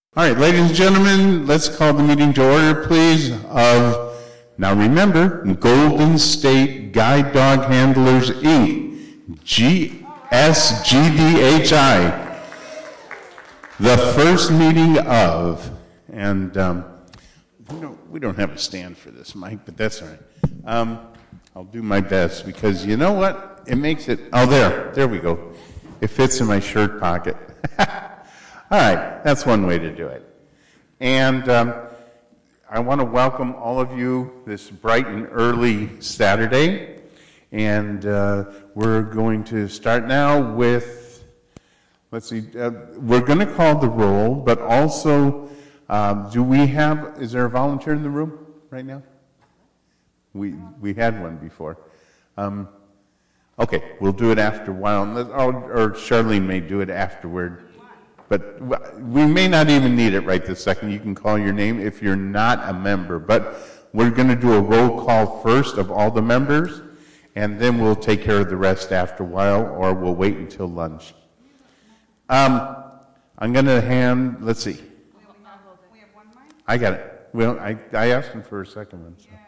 All right, ladies and gentlemen, let's call the meeting to order, please. Now remember, Golden State Guide Dog Handlers, Inc., GSGDHI, the first meeting of, and we don't have a stand for this, Mike, but that's all right. I'll do my best because you know what? It makes it, there we go. It fits in my shirt pocket. All right, that's one way to do it. And I want to welcome all of you this bright and early Saturday. And we're going to start now with, we're going to call the roll, but also, is there a volunteer in the room right now? We had one before. Okay, we'll do it after a while, or Charlene may do it afterward. But we may not even need it right this second. You can call your name if you're not a member. But we're going to do a roll call first of all the members, and then we'll take care of the rest after a while, or we'll wait until lunch. I'm going to let's see. We have one mic? I got it. Well, I asked him for a second one. So. Yeah.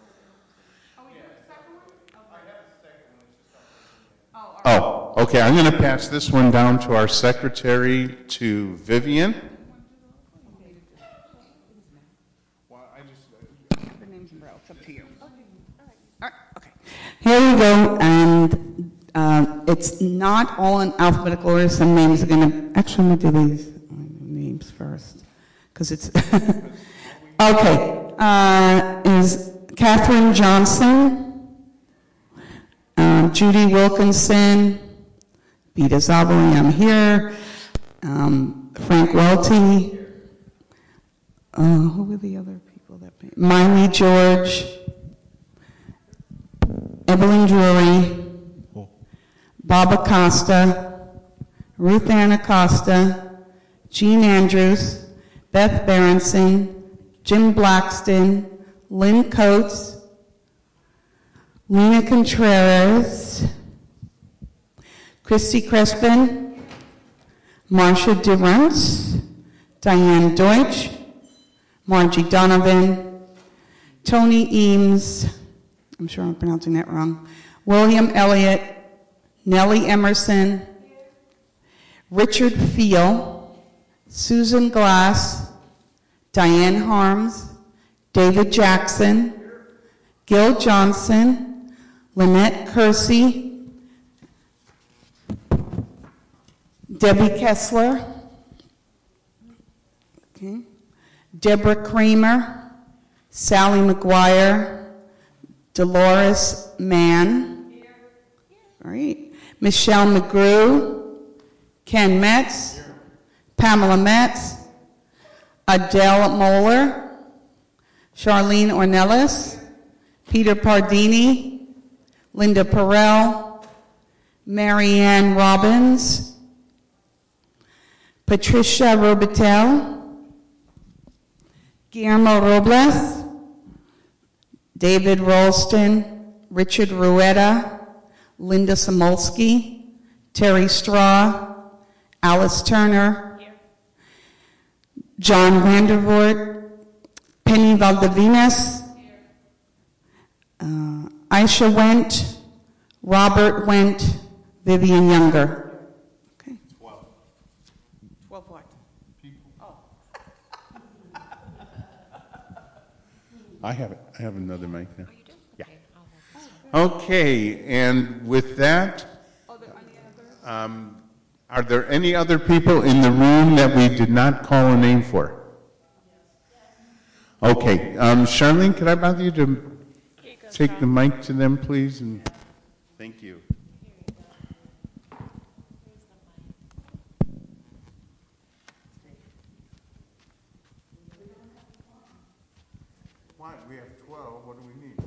Oh, okay. I'm going to pass this one down to our secretary, to Vivian. Well, the names and it's up to you. Okay. All right. Okay. Here we go, and it's not all in alphabetical order. Some names are going to. Actually, I'm going to do these names first, because it's okay. Is Catherine Johnson. Judy Wilkinson, Vita Zabali, I'm here, Frank Welty, who were the other people that paid? Miley George, Evelyn Drury, Bob Acosta, Ruth Ann Acosta, Jean Andrews, Beth Berenson, Jim Blackston, Lynn Coates, Lena Contreras, Christy Crespin, Marcia Durance, Diane Deutsch, Margie Donovan, Tony Eames, I'm sure I'm pronouncing that wrong, William Elliott, Nellie Emerson, Richard Feel, Susan Glass, Diane Harms, David Jackson, Gil Johnson, Lynette Kersey, Debbie Kessler, okay. Deborah Kramer, Sally McGuire, Dolores Mann, all right. Michelle McGrew, Ken Metz, Pamela Metz, Adele Moeller, Charlene Ornelas, Peter Pardini, Linda Perrell, Marianne Robbins, Patricia Robitel, Guillermo Robles, David Ralston, Richard Rueda, Linda Samolsky, Terry Straw, Alice Turner, John Vandervoort, Penny Valdevinas, Aisha Went, Robert Went, Vivian Younger. Okay. 12. 12 what? People. Oh. I have it. I have another mic now. Oh, you do? Yeah. Okay. Okay, and with that, are there any other people in the room that we did not call a name for? Okay, Charlene, could I bother you to take the mic to them, please? And thank you. Why? We have 12. What do we need?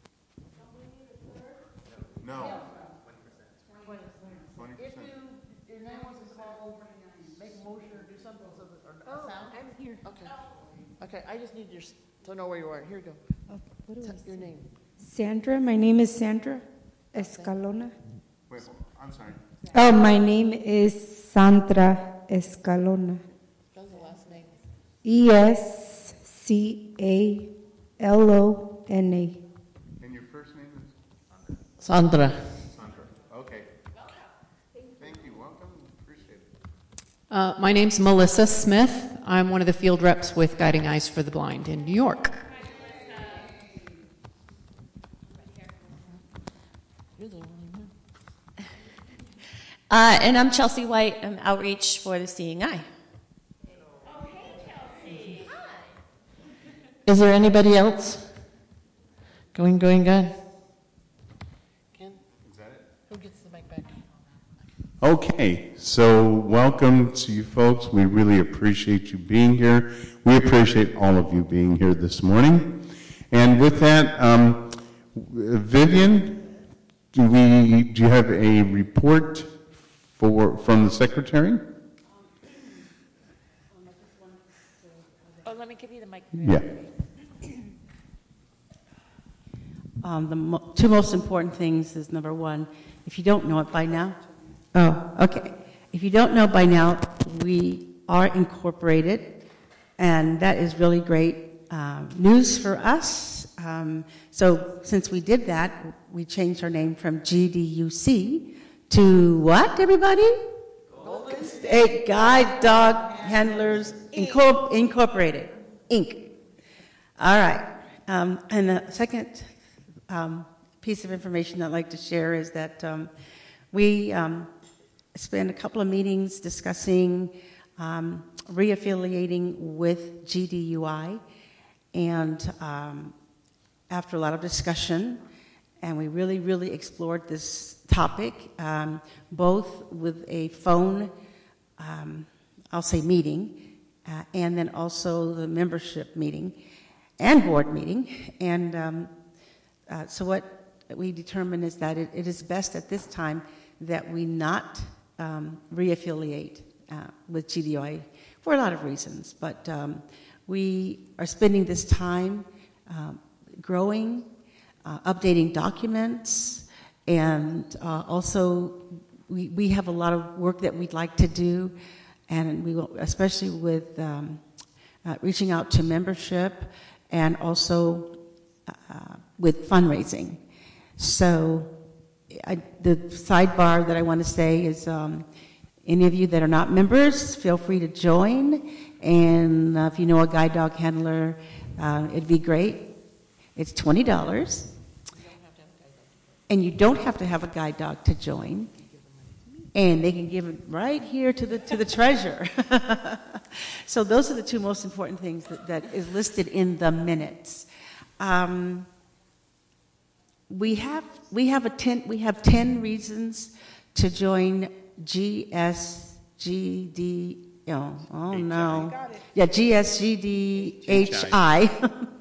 No. 20%. If your name was called, make a motion or do something so that, or a sound? I'm here. Okay. Okay, I just need to know where you are. Here you go. What do I Your name. Sandra, my name is Sandra Escalona. Wait, I'm sorry. Oh, my name is Sandra Escalona. That's the last name. Escalona. And your first name is? Sandra. Sandra. Okay. Thank you. Welcome. Appreciate it. My name's Melissa Smith. I'm one of the field reps with Guiding Eyes for the Blind in New York. And I'm Chelsea White. I'm outreach for the Seeing Eye. Is there anybody else? Going. Ken? Is that it? Who gets the mic back? Okay, so welcome to you folks. We really appreciate you being here. We appreciate all of you being here this morning. And with that, Vivian, do you have a report from the secretary? Oh, let me give you the mic. Yeah. Two most important things is, number one, if you don't know it by now, if you don't know by now, we are incorporated, and that is really great news for us. So since we did that, we changed our name from GDUC to what, everybody? Golden State Guide Dog Handlers Incorporated, Inc. All right. And the second piece of information I'd like to share is that we spent a couple of meetings discussing reaffiliating with GDUI, and after a lot of discussion, and we really explored this topic, both with a phone, I'll say meeting, and then also the membership meeting and board meeting, and so what we determined is that it is best at this time that we not reaffiliate with GDUI for a lot of reasons, but we are spending this time growing, updating documents, and also we have a lot of work that we'd like to do, and we will, especially with reaching out to membership and also with fundraising. So the sidebar that I want to say is any of you that are not members, feel free to join. And if you know a guide dog handler, it'd be great. It's $20. And you don't have to have a guide dog to join. And they can give it right here to the treasurer. So those are the two most important things that is listed in the minutes. We have 10 reasons to join GSGD. Oh no. Yeah, GSGDHI.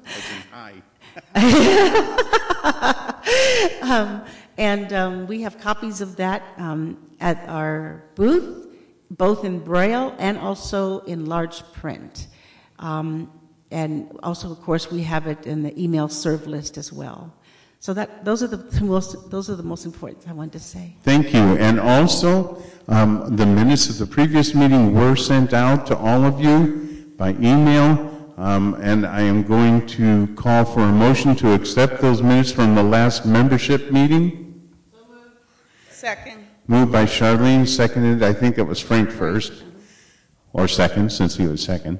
And we have copies of that at our booth, both in Braille and also in large print. And also, of course, we have it in the email serve list as well. So those are the most important I wanted to say. Thank you. And also, the minutes of the previous meeting were sent out to all of you by email. And I am going to call for a motion to accept those minutes from the last membership meeting. Second. Moved by Charlene, seconded, I think it was Frank first, or second, since he was second.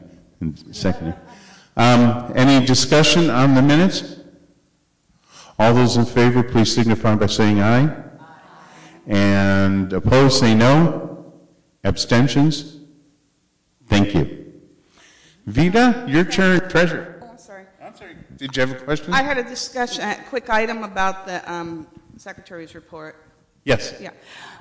Any discussion on the minutes? All those in favor, please signify by saying aye. And opposed, say no. Abstentions? Thank you. Vida, your turn, treasurer. Oh, I'm sorry. Did you have a question? I had a discussion, a quick item about the secretary's report. Yes. Yeah.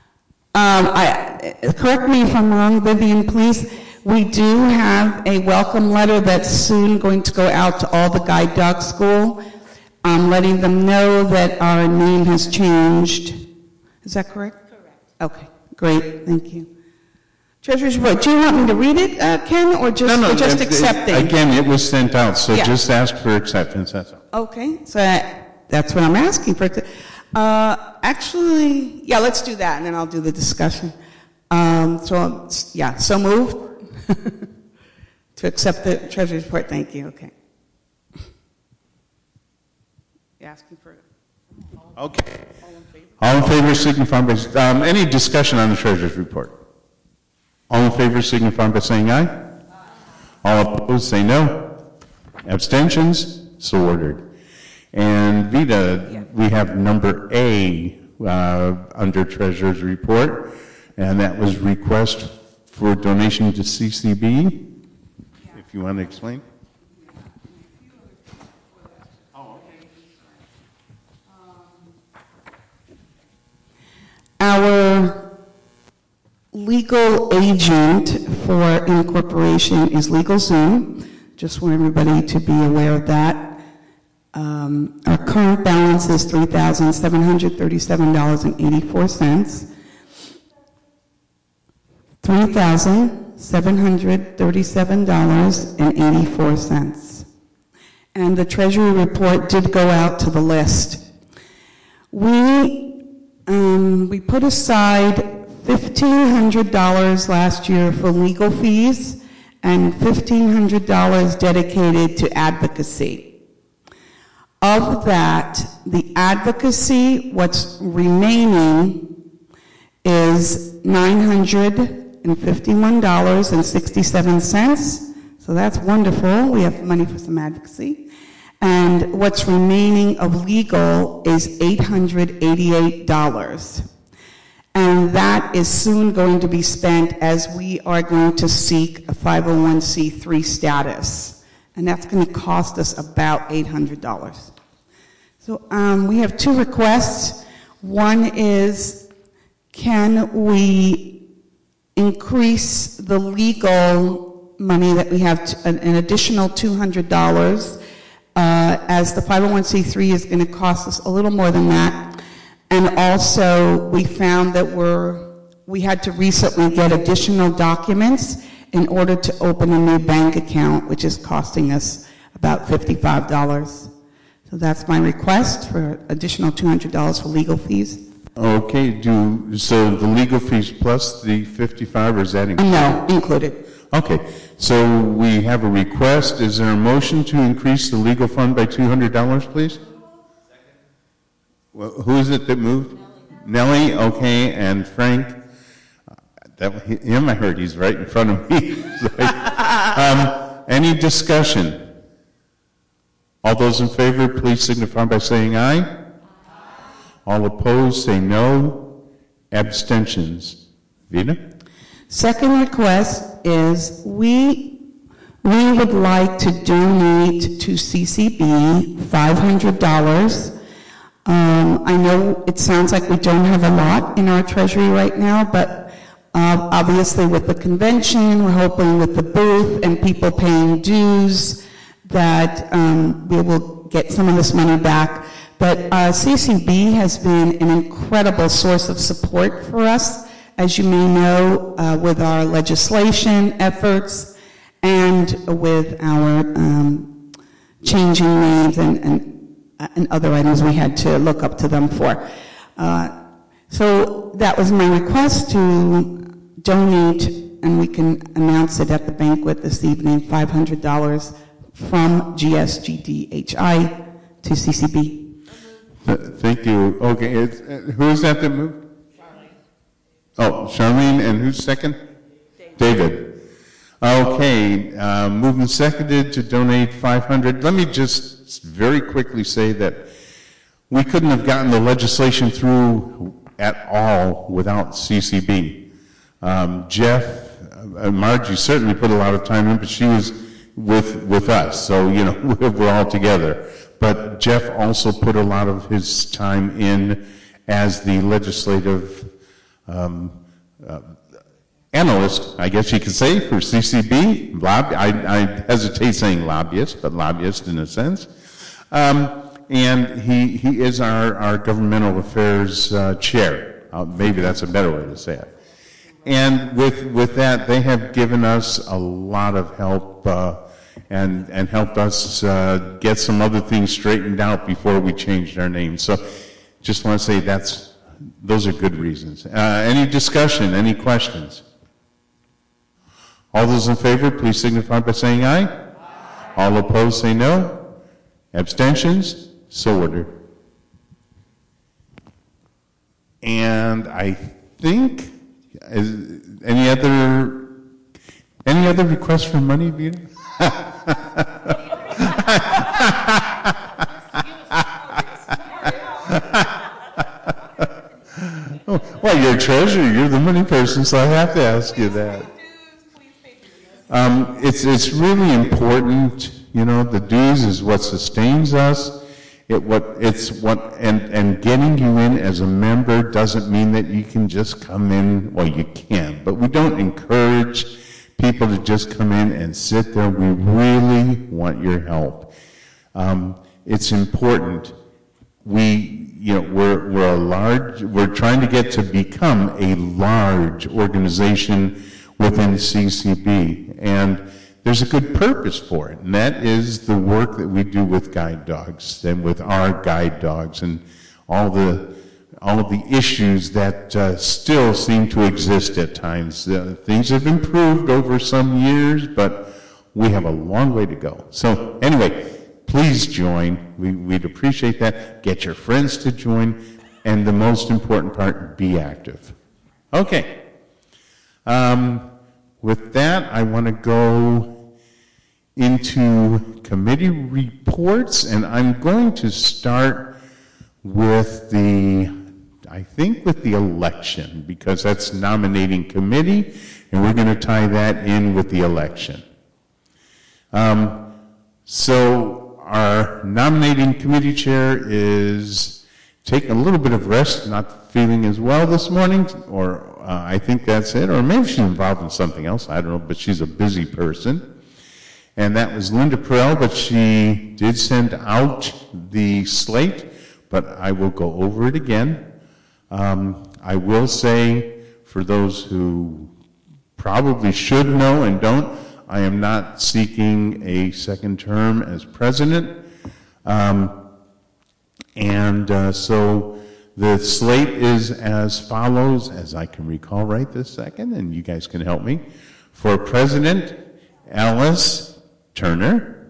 Correct me if I'm wrong, Vivian, please. We do have a welcome letter that's soon going to go out to all the guide dog school, letting them know that our name has changed. Is that correct? Correct. Okay, great. Thank you. Treasurer's report. Do you want me to read it, Ken, or just accepting? Again, it was sent out, so Yeah. just ask for acceptance. That's all. Okay, so that's what I'm asking for. Actually, yeah, let's do that, and then I'll do the discussion. So moved. To accept the treasurer's report, thank you, okay. You asking for it? Okay. All in favor signify by, any discussion on the treasurer's report? All in favor signify by saying aye. All opposed say no. Abstentions? So ordered. And Vita, we have number A under treasurer's report, and that was request for donation to CCB. If you want to explain. Our legal agent for incorporation is LegalZoom. Just want everybody to be aware of that. Our current balance is $3,737.84. $3,737.84. And the Treasury report did go out to the list. We put aside $1,500 last year for legal fees and $1,500 dedicated to advocacy. Of that, the advocacy, what's remaining is $951.67. So that's wonderful. We have money for some advocacy. And what's remaining of legal is $888. And that is soon going to be spent as we are going to seek a 501c3 status. And that's going to cost us about $800. So we have two requests. One is, can we increase the legal money that we have, an additional $200, as the 501c3 is going to cost us a little more than that. And also, we found that we had to recently get additional documents in order to open a new bank account, which is costing us about $55. So that's my request for additional $200 for legal fees. Okay, so the legal fees plus the 55, or is that included? No, included. Okay, so we have a request. Is there a motion to increase the legal fund by $200, please? Second. Well, who is it that moved? Nellie, okay, and Frank? Him, I heard he's right in front of me. Any discussion? All those in favor, please signify by saying aye. Aye. All opposed, say no. Abstentions. Vita? Second request is we would like to donate to CCB $500. I know it sounds like we don't have a lot in our treasury right now, but obviously with the convention, we're hoping with the booth and people paying dues that we will get some of this money back. But CCB has been an incredible source of support for us, as you may know, with our legislation efforts and with our changing names and other items we had to look up to them for. So that was my request to donate, and we can announce it at the banquet this evening, $500 from GSGDHI to CCB. Thank you. Okay, who is that moved? Charlene. Oh, Charlene, and who's second? David. Okay, moved and seconded to donate $500. Let me just very quickly say that we couldn't have gotten the legislation through at all without CCB. Jeff, Margie certainly put a lot of time in, but she was with us, so, we're all together. But Jeff also put a lot of his time in as the legislative analyst, I guess you could say, for CCB. I hesitate saying lobbyist, but lobbyist in a sense. And he is our governmental affairs chair. Maybe that's a better way to say it. And with that, they have given us a lot of help and helped us get some other things straightened out before we changed our name. So just want to say those are good reasons. Any discussion, any questions? All those in favor, please signify by saying aye. Aye. All opposed, say no. Abstentions? So ordered. And I think, any other requests for money, Vita? Well, you're a treasurer, you're the money person, so I have to ask you that. It's really important, the dues is what sustains us. And getting you in as a member doesn't mean that you can just come in. Well, you can, but we don't encourage people to just come in and sit there. We really want your help. It's important. We're trying to get to become a large organization within CCB, and there's a good purpose for it, and that is the work that we do with guide dogs and with our guide dogs and all of the issues that still seem to exist at times. Things have improved over some years, but we have a long way to go. So anyway, please join. We'd appreciate that. Get your friends to join, and the most important part, be active. Okay. With that, I want to go into committee reports, and I'm going to start with the election, because that's nominating committee, and we're going to tie that in with the election. So our nominating committee chair is taking a little bit of rest, not feeling as well this morning, or I think that's it, or maybe she's involved in something else, I don't know, but she's a busy person. And that was Linda Perel, but she did send out the slate, but I will go over it again. I will say, for those who probably should know and don't, I am not seeking a second term as president. So the slate is as follows, as I can recall right this second, and you guys can help me. For president, Alice Turner.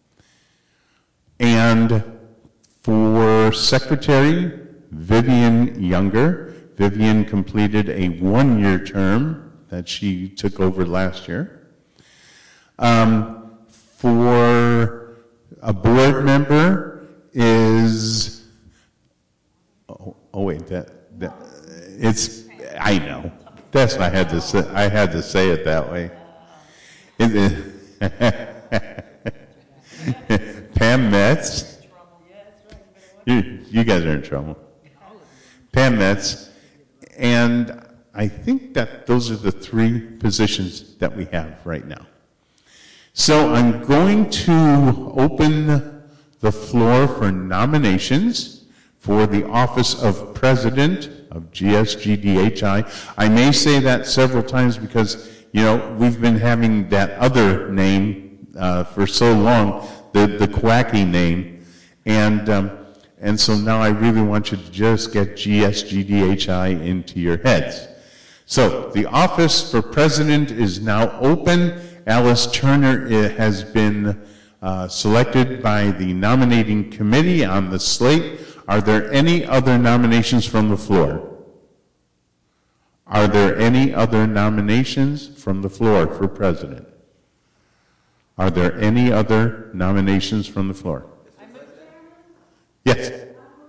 And for secretary, Vivian Younger. Vivian completed a one-year term that she took over last year. For a board member is, I know. That's what I had to say. I had to say it that way. Pam Metz. You guys are in trouble. Pam Metz. And I think that those are the three positions that we have right now. So I'm going to open the floor for nominations for the office of president of GSGDHI. I may say that several times because, we've been having that other name for so long, the quacky name. And so now I really want you to just get GSGDHI into your heads. So the office for president is now open. Alice Turner has been selected by the nominating committee on the slate. Are there any other nominations from the floor? Are there any other nominations from the floor for president? Are there any other nominations from the floor? Yes.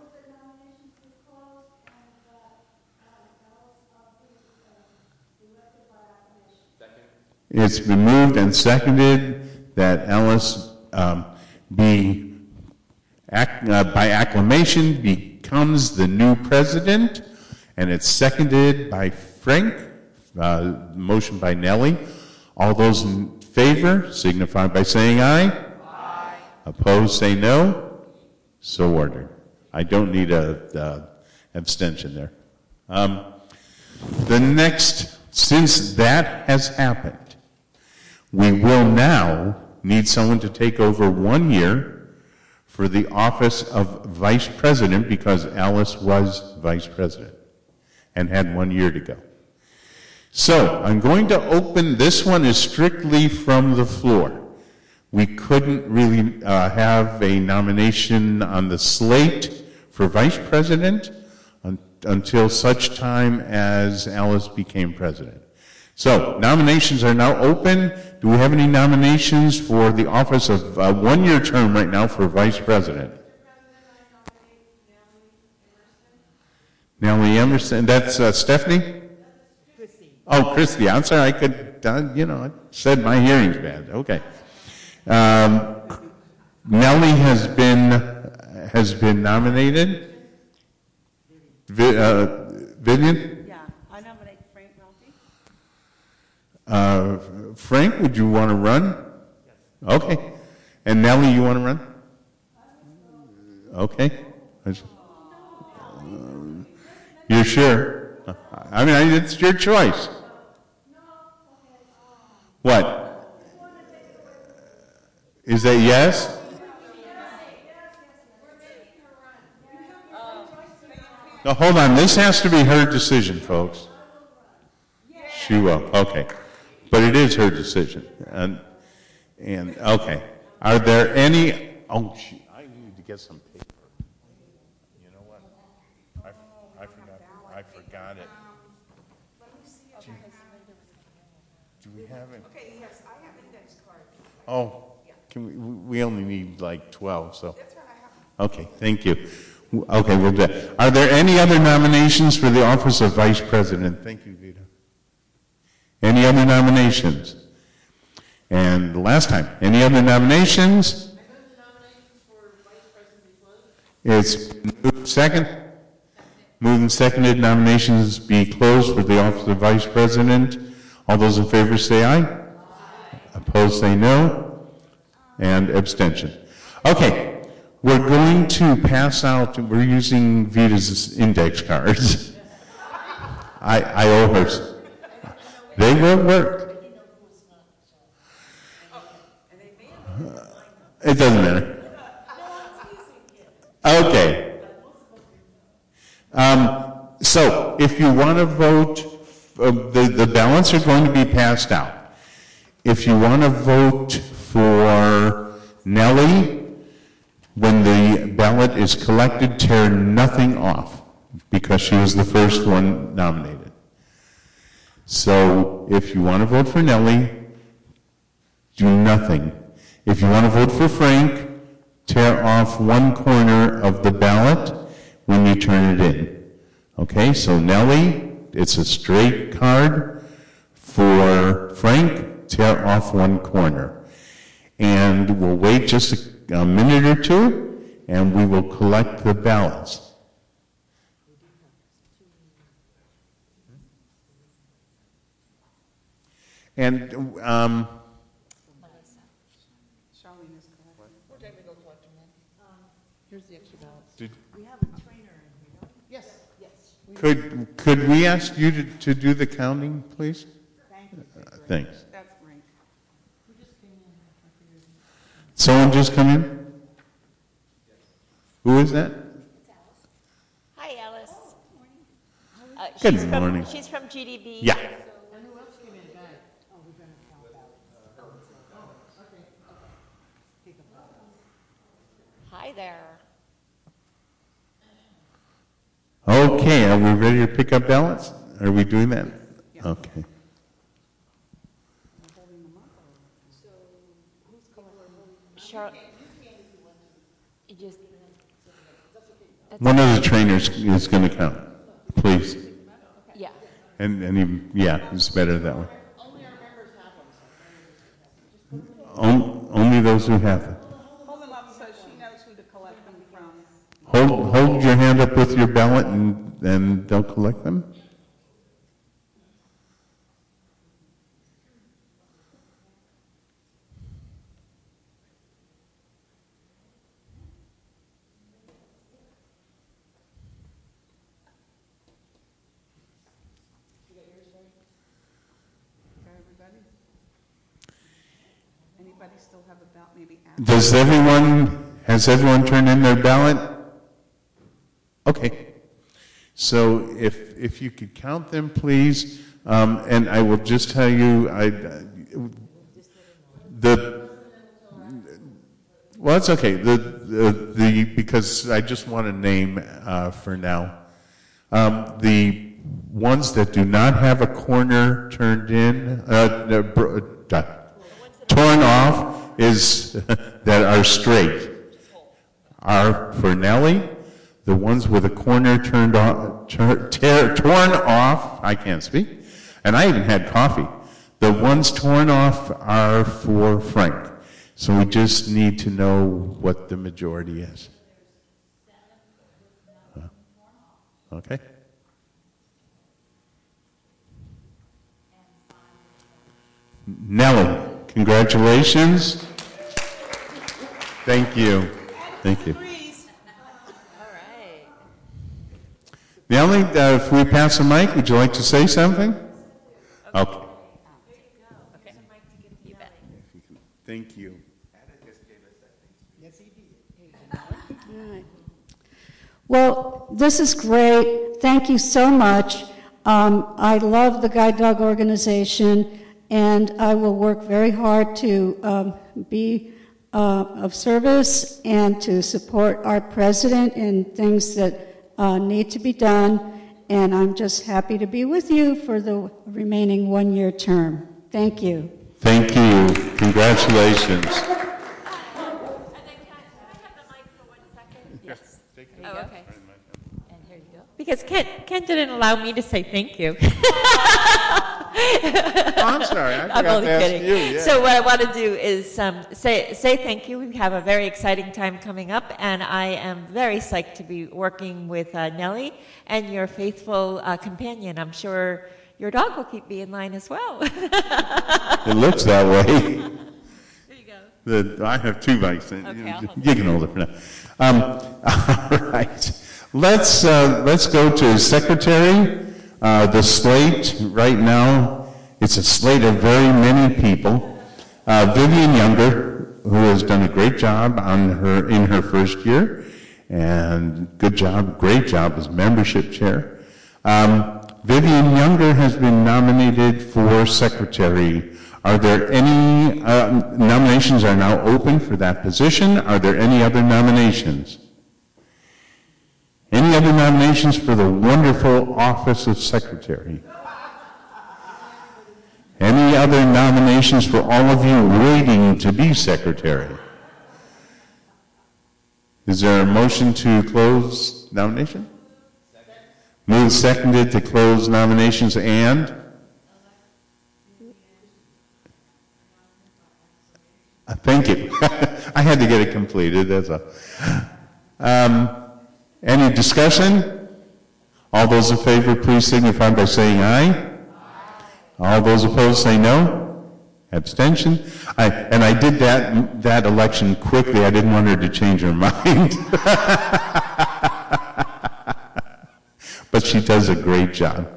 It's been moved and seconded that Alice by acclamation becomes the new president, and it's seconded by Frank, motion by Nellie. All those in favor signify by saying aye. Aye. Opposed, say no. So ordered. I don't need a abstention there. Since that has happened, we will now need someone to take over 1 year for the office of vice president, because Alice was vice president and had 1 year to go. So I'm going to open, this one is strictly from the floor. We couldn't really have a nomination on the slate for vice president until such time as Alice became president. So nominations are now open. Do we have any nominations for the office of a one-year term right now for vice president? Nellie Emerson. That's Stephanie? Oh, Christy. I'm sorry. I could, I said my hearing's bad. Okay. Nellie has been nominated. Vivian? Yeah, I nominate Frank Ralphie. Frank, would you want to run? Yes. Okay. And Nellie, you want to run? Okay. You're sure? I mean, it's your choice. What? Is that yes? No, hold on. This has to be her decision, folks. She will. Okay. But it is her decision. And okay. Are there any... Oh, shoot. I need to get some paper. You know what? I forgot it. Do we have it? Okay, yes, I have index cards. Oh, we only need like 12, so. That's right, I have. Okay, thank you. Okay, we'll do that. Are there any other nominations for the office of vice president? Thank you, Vita. Any other nominations? And last time, any other nominations? I move the nominations for vice president be closed. It's second. Moved and seconded, nominations be closed for the office of vice president. All those in favor say aye. Aye. Opposed say no. And abstention. Okay, we're going to pass out, we're using Vita's index cards. I owe hers. They will work. It doesn't matter. Okay. So, if you want to vote, the ballots are going to be passed out. If you want to vote for Nellie, when the ballot is collected, tear nothing off, because she was the first one nominated. So, if you want to vote for Nellie, do nothing. If you want to vote for Frank, tear off one corner of the ballot when you turn it in. Okay, so Nellie, it's a straight card. For Frank, tear off one corner. And we'll wait just a minute or two, and we will collect the ballots. And Charlene is correct. What time we go collect them then? Here's the extra ballots. We have a trainer in here, don't we? Yes. could we ask you to do the counting, please? Thank you. Thanks. That's great. Someone just come in? Who is that? Hi, Alice. Good morning. She's from GDB. Yeah. And who else came in tonight? Oh, we're gonna count ballots. Oh, okay. Take a photo. Hi there. Okay, are we ready to pick up ballots? Are we doing that? Okay. Char- you just, One of the trainers is going to count, please. yeah. Yeah, it's better that way. Only those who have it. Hold them up so she knows who to collect them from. Hold your hand up with your ballot and they'll collect them. For everybody? Anybody still have a ballot? Maybe ask. Has everyone turned in their ballot? Okay. So if you could count them, please. And I will just tell you, well, it's okay. Because I just want to name for now the ones that do not have a corner turned in, torn off, is that are straight, are for Nellie. The ones with a corner torn off, I can't speak, and I even had coffee. The ones torn off are for Frank. So we just need to know what the majority is. Okay. Nellie, congratulations. Thank you. Thank you. Nellie, if we pass the mic, would you like to say something? Okay. Thank you. Well, this is great. Thank you so much. I love the Guide Dog organization, and I will work very hard to be of service and to support our president in things that need to be done. And I'm just happy to be with you for the remaining one-year term. Thank you. Thank you. Congratulations. Okay. And here you go. Because Kent didn't allow me to say thank you. I'm sorry, I forgot only to ask kidding. you. Yeah. So what I want to do is say thank you. We have a very exciting time coming up, and I am very psyched to be working with Nellie and your faithful companion. I'm sure your dog will keep me in line as well. It looks that way. There you go. I have 2 bikes. Okay, You can hold it for now. All right. Let's go to secretary. The slate right now, it's a slate of very many people. Vivian Younger, who has done a great job in her first year, and great job as membership chair. Vivian Younger has been nominated for secretary. Are there any nominations are now open for that position? Are there any other nominations? Any other nominations for the wonderful office of secretary? Any other nominations for all of you waiting to be secretary? Is there a motion to close nomination? Moved, seconded to close nominations, and? Thank you. I had to get it completed, that's all. Any discussion? All those in favor, please signify by saying aye. All those opposed say no. Abstention. I did that election quickly. I didn't want her to change her mind. But she does a great job.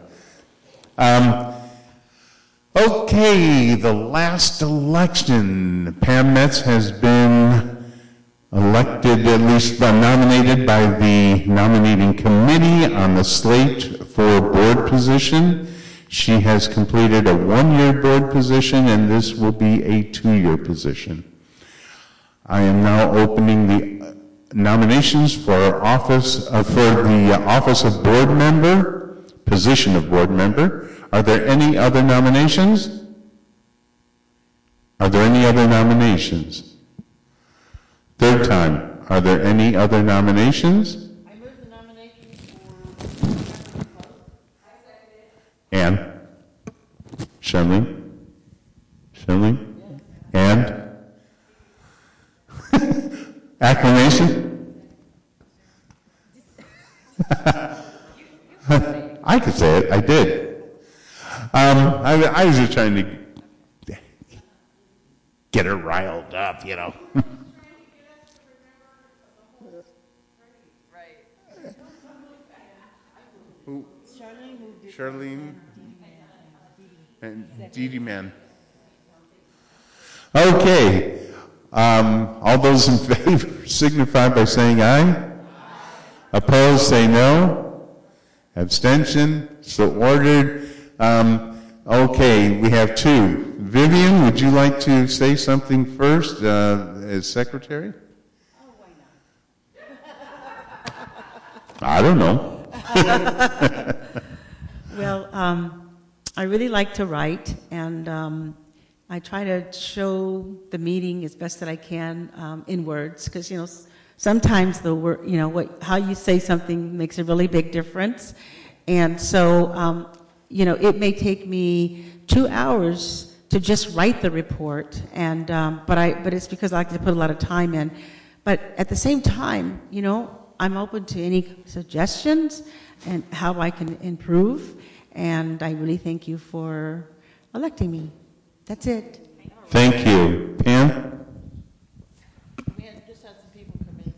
Okay, the last election. Pam Metz has been elected, at least nominated by the nominating committee on the slate for a board position. She has completed a 1-year board position, and this will be a 2-year position. I am now opening the nominations for the office of board member, position of board member. Are there any other nominations? Are there any other nominations? Third time. Are there any other nominations? I move the nomination for... Anne? Charlene? And? Acclamation? I could say it. I did. I was just trying to get her riled up, you know. Charlene and Dee Dee Man. Okay. All those in favor signify by saying aye. Opposed, say no. Abstention, so ordered. Okay, we have two. Vivian, would you like to say something first as secretary? Oh, why not? I don't know. Well, I really like to write, and I try to show the meaning as best that I can in words, because sometimes the word, how you say something makes a really big difference, and so it may take me 2 hours to just write the report, and but it's because I like to put a lot of time in. But at the same time, I'm open to any suggestions and how I can improve. And I really thank you for electing me. That's it. Thank you. Pam? We just had some people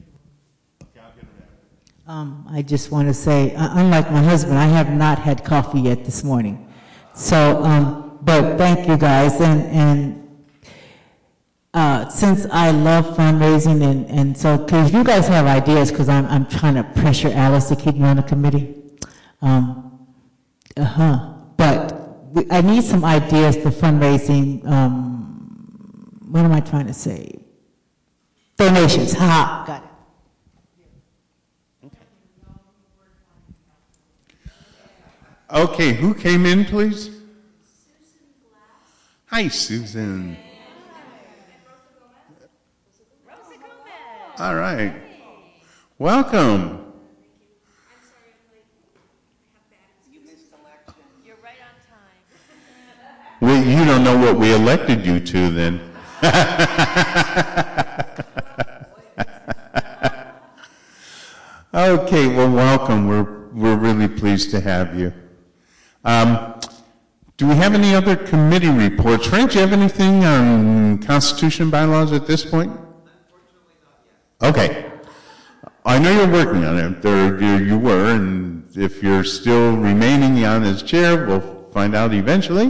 come in. I just want to say, unlike my husband, I have not had coffee yet this morning. So, but thank you guys. And since I love fundraising, and so, because you guys have ideas, because I'm trying to pressure Alice to keep me on the committee. But I need some ideas for fundraising. What am I trying to say? Donations. Ha, got it. Okay, who came in, please? Susan Glass. Hi, Susan. Rosa Gomez. All right. Welcome. You're right on time. Well, you don't know what we elected you to then. Okay, well, welcome. We're really pleased to have you. Do we have any other committee reports? Frank, do you have anything on Constitution bylaws at this point? Unfortunately not yet. Okay. I know you're working on it. You were, and if you're still remaining on as chair, we'll find out eventually.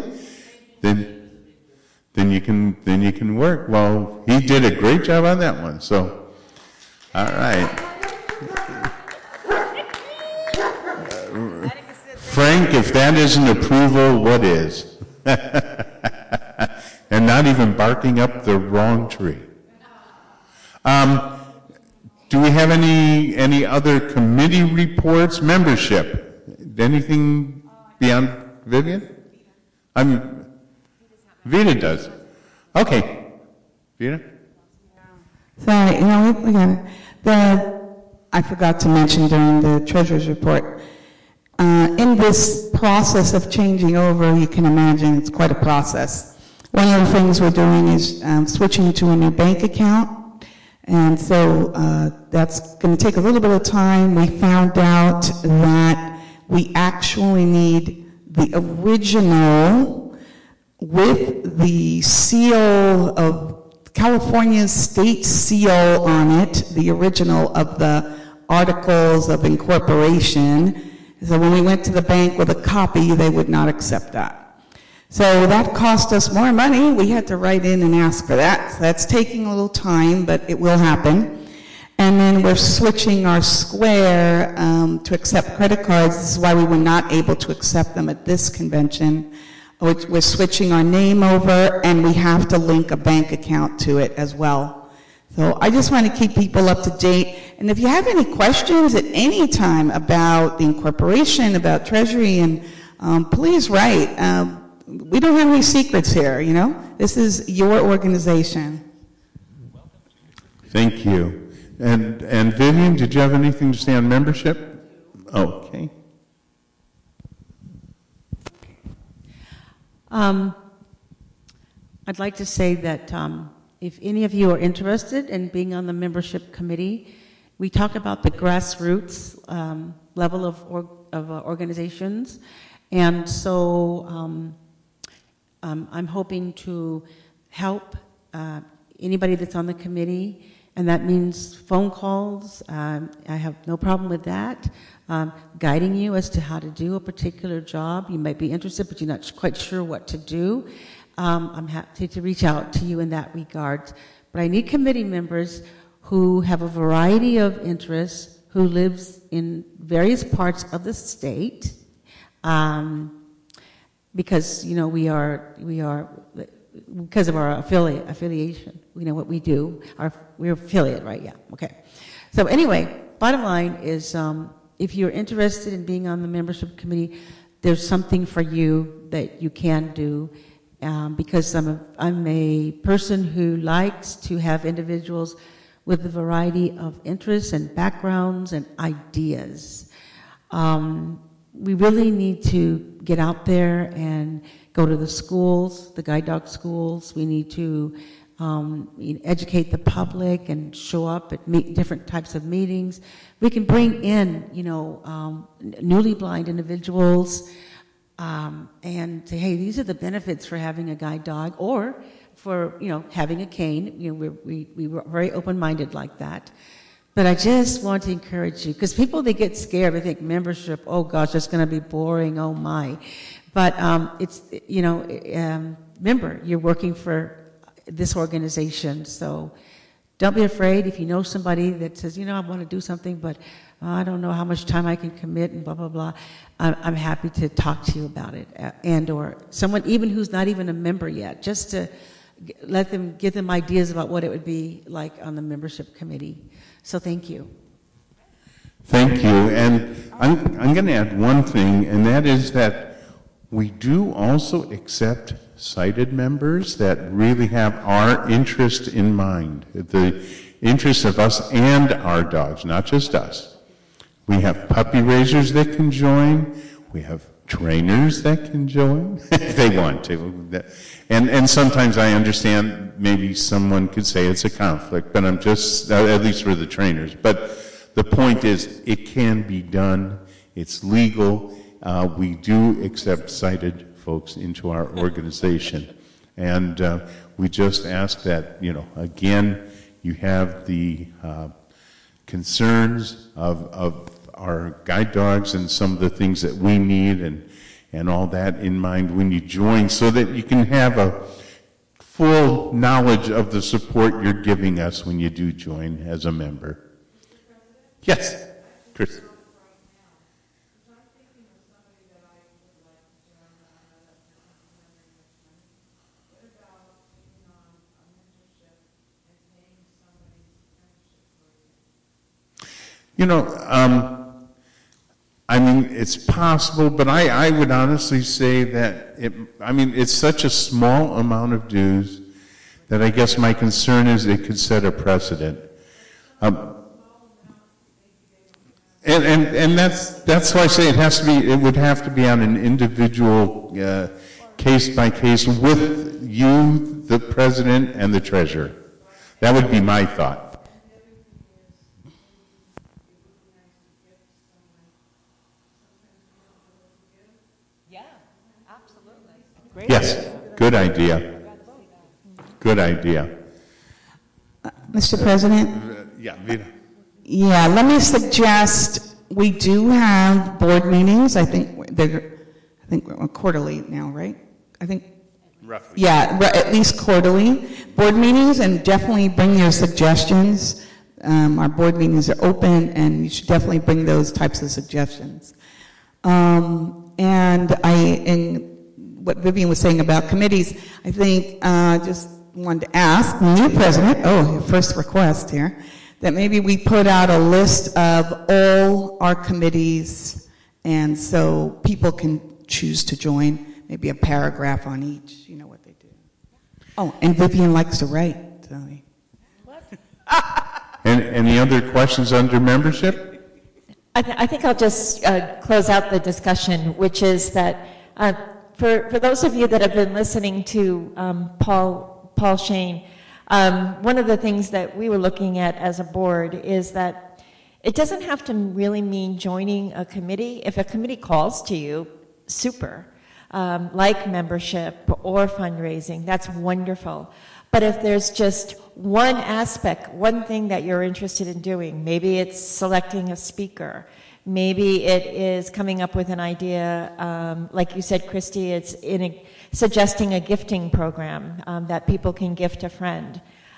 Then you can work. Well, he did a great job on that one. So, all right. Frank, if that isn't approval, what is? And not even barking up the wrong tree. Do we have any other committee reports? Membership? Anything beyond Vivian? Vita does. Okay. Vita? Sorry, I forgot to mention during the treasurer's report. In this process of changing over, you can imagine it's quite a process. One of the things we're doing is switching to a new bank account. And so that's going to take a little bit of time. We found out that we actually need the original with the seal of California's state seal on it, the original of the Articles of Incorporation. So when we went to the bank with a copy, they would not accept that. So that cost us more money. We had to write in and ask for that. So that's taking a little time, but it will happen. And then we're switching our Square to accept credit cards. This is why we were not able to accept them at this convention. We're switching our name over, and we have to link a bank account to it as well. So I just want to keep people up to date. And if you have any questions at any time about the incorporation, about Treasury, and please write. We don't have any secrets here, This is your organization. Thank you. And Vivian, did you have anything to say on membership? Okay. I'd like to say that if any of you are interested in being on the membership committee, we talk about the grassroots level of organizations, and so I'm hoping to help anybody that's on the committee, and that means phone calls. I have no problem with that. Guiding you as to how to do a particular job. You might be interested, but you're not quite sure what to do. I'm happy to reach out to you in that regard. But I need committee members who have a variety of interests, who lives in various parts of the state, because we are because of our affiliation. We know what we do. We're affiliate, right? Yeah. Okay. So anyway, bottom line is, if you're interested in being on the membership committee, there's something for you that you can do, because I'm a person who likes to have individuals with a variety of interests and backgrounds and ideas. We really need to get out there and go to the schools, the guide dog schools. We need to educate the public and show up at different types of meetings. We can bring in, newly blind individuals and say, hey, these are the benefits for having a guide dog, or for having a cane. We were very open-minded like that. But I just want to encourage you, because people, they get scared. They think membership, oh gosh, that's going to be boring, oh my. But remember, you're working for this organization, so don't be afraid. If you know somebody that says, I want to do something, but I don't know how much time I can commit and blah, blah, blah, I'm happy to talk to you about it. And or someone even who's not even a member yet, just to give them ideas about what it would be like on the membership committee. So thank you. Thank you. And I'm going to add one thing, and that is that we do also accept sighted members that really have our interest in mind, the interest of us and our dogs, not just us. We have puppy raisers that can join. We have trainers that can join if they want to. And sometimes I understand maybe someone could say it's a conflict, but I'm just, at least for the trainers. But the point is, it can be done. It's legal. We do accept sighted folks into our organization. And we just ask that, again, you have the concerns of our guide dogs and some of the things that we need and all that in mind when you join, so that you can have a full knowledge of the support you're giving us when you do join as a member. Yes, Chris. It's possible, but I would honestly say that it's such a small amount of dues that I guess my concern is it could set a precedent. And that's why I say it would have to be on an individual case by case with you, the president, and the treasurer. That would be my thought. Yes, good idea. Good idea. Mr. President? Yeah, Vida. Yeah, let me suggest we do have board meetings. I think we're quarterly now, right? I think. Roughly. Yeah, at least quarterly board meetings, and definitely bring your suggestions. Our board meetings are open, and you should definitely bring those types of suggestions. And what Vivian was saying about committees, I think just wanted to ask the new president, your first request here, that maybe we put out a list of all our committees, and so people can choose to join, maybe a paragraph on each, what they do. Oh, and Vivian likes to write. So. What? And any other questions under membership? I think I'll just close out the discussion, which is that for those of you that have been listening to Paul Shane, one of the things that we were looking at as a board is that it doesn't have to really mean joining a committee. If a committee calls to you, super, like membership or fundraising, that's wonderful. But if there's just one aspect, one thing that you're interested in doing, maybe it's selecting a speaker, maybe it is coming up with an idea, like you said, Christy, it's suggesting a gifting program that people can gift a friend.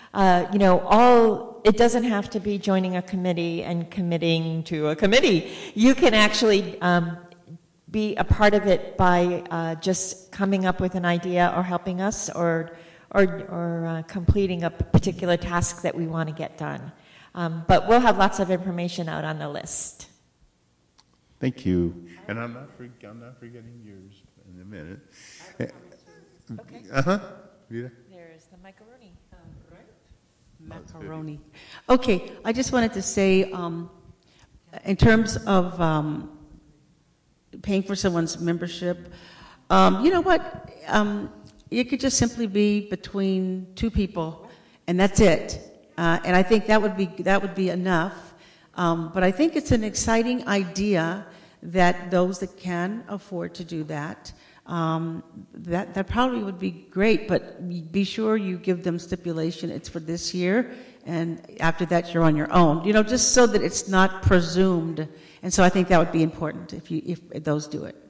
It doesn't have to be joining a committee and committing to a committee. You can actually be a part of it by just coming up with an idea or helping us or completing a particular task that we want to get done. But we'll have lots of information out on the list. Thank you. And I'm not forgetting yours in a minute. Okay. Vita? There's the macaroni. Macaroni. Okay, I just wanted to say, in terms of paying for someone's membership, you know what? It could just simply be between two people, and that's it. And I think that would be enough. But I think it's an exciting idea that those that can afford to do that, that probably would be great. But be sure you give them stipulation. It's for this year, and after that you're on your own. You know, just so that it's not presumed. And so I think that would be important if those do it.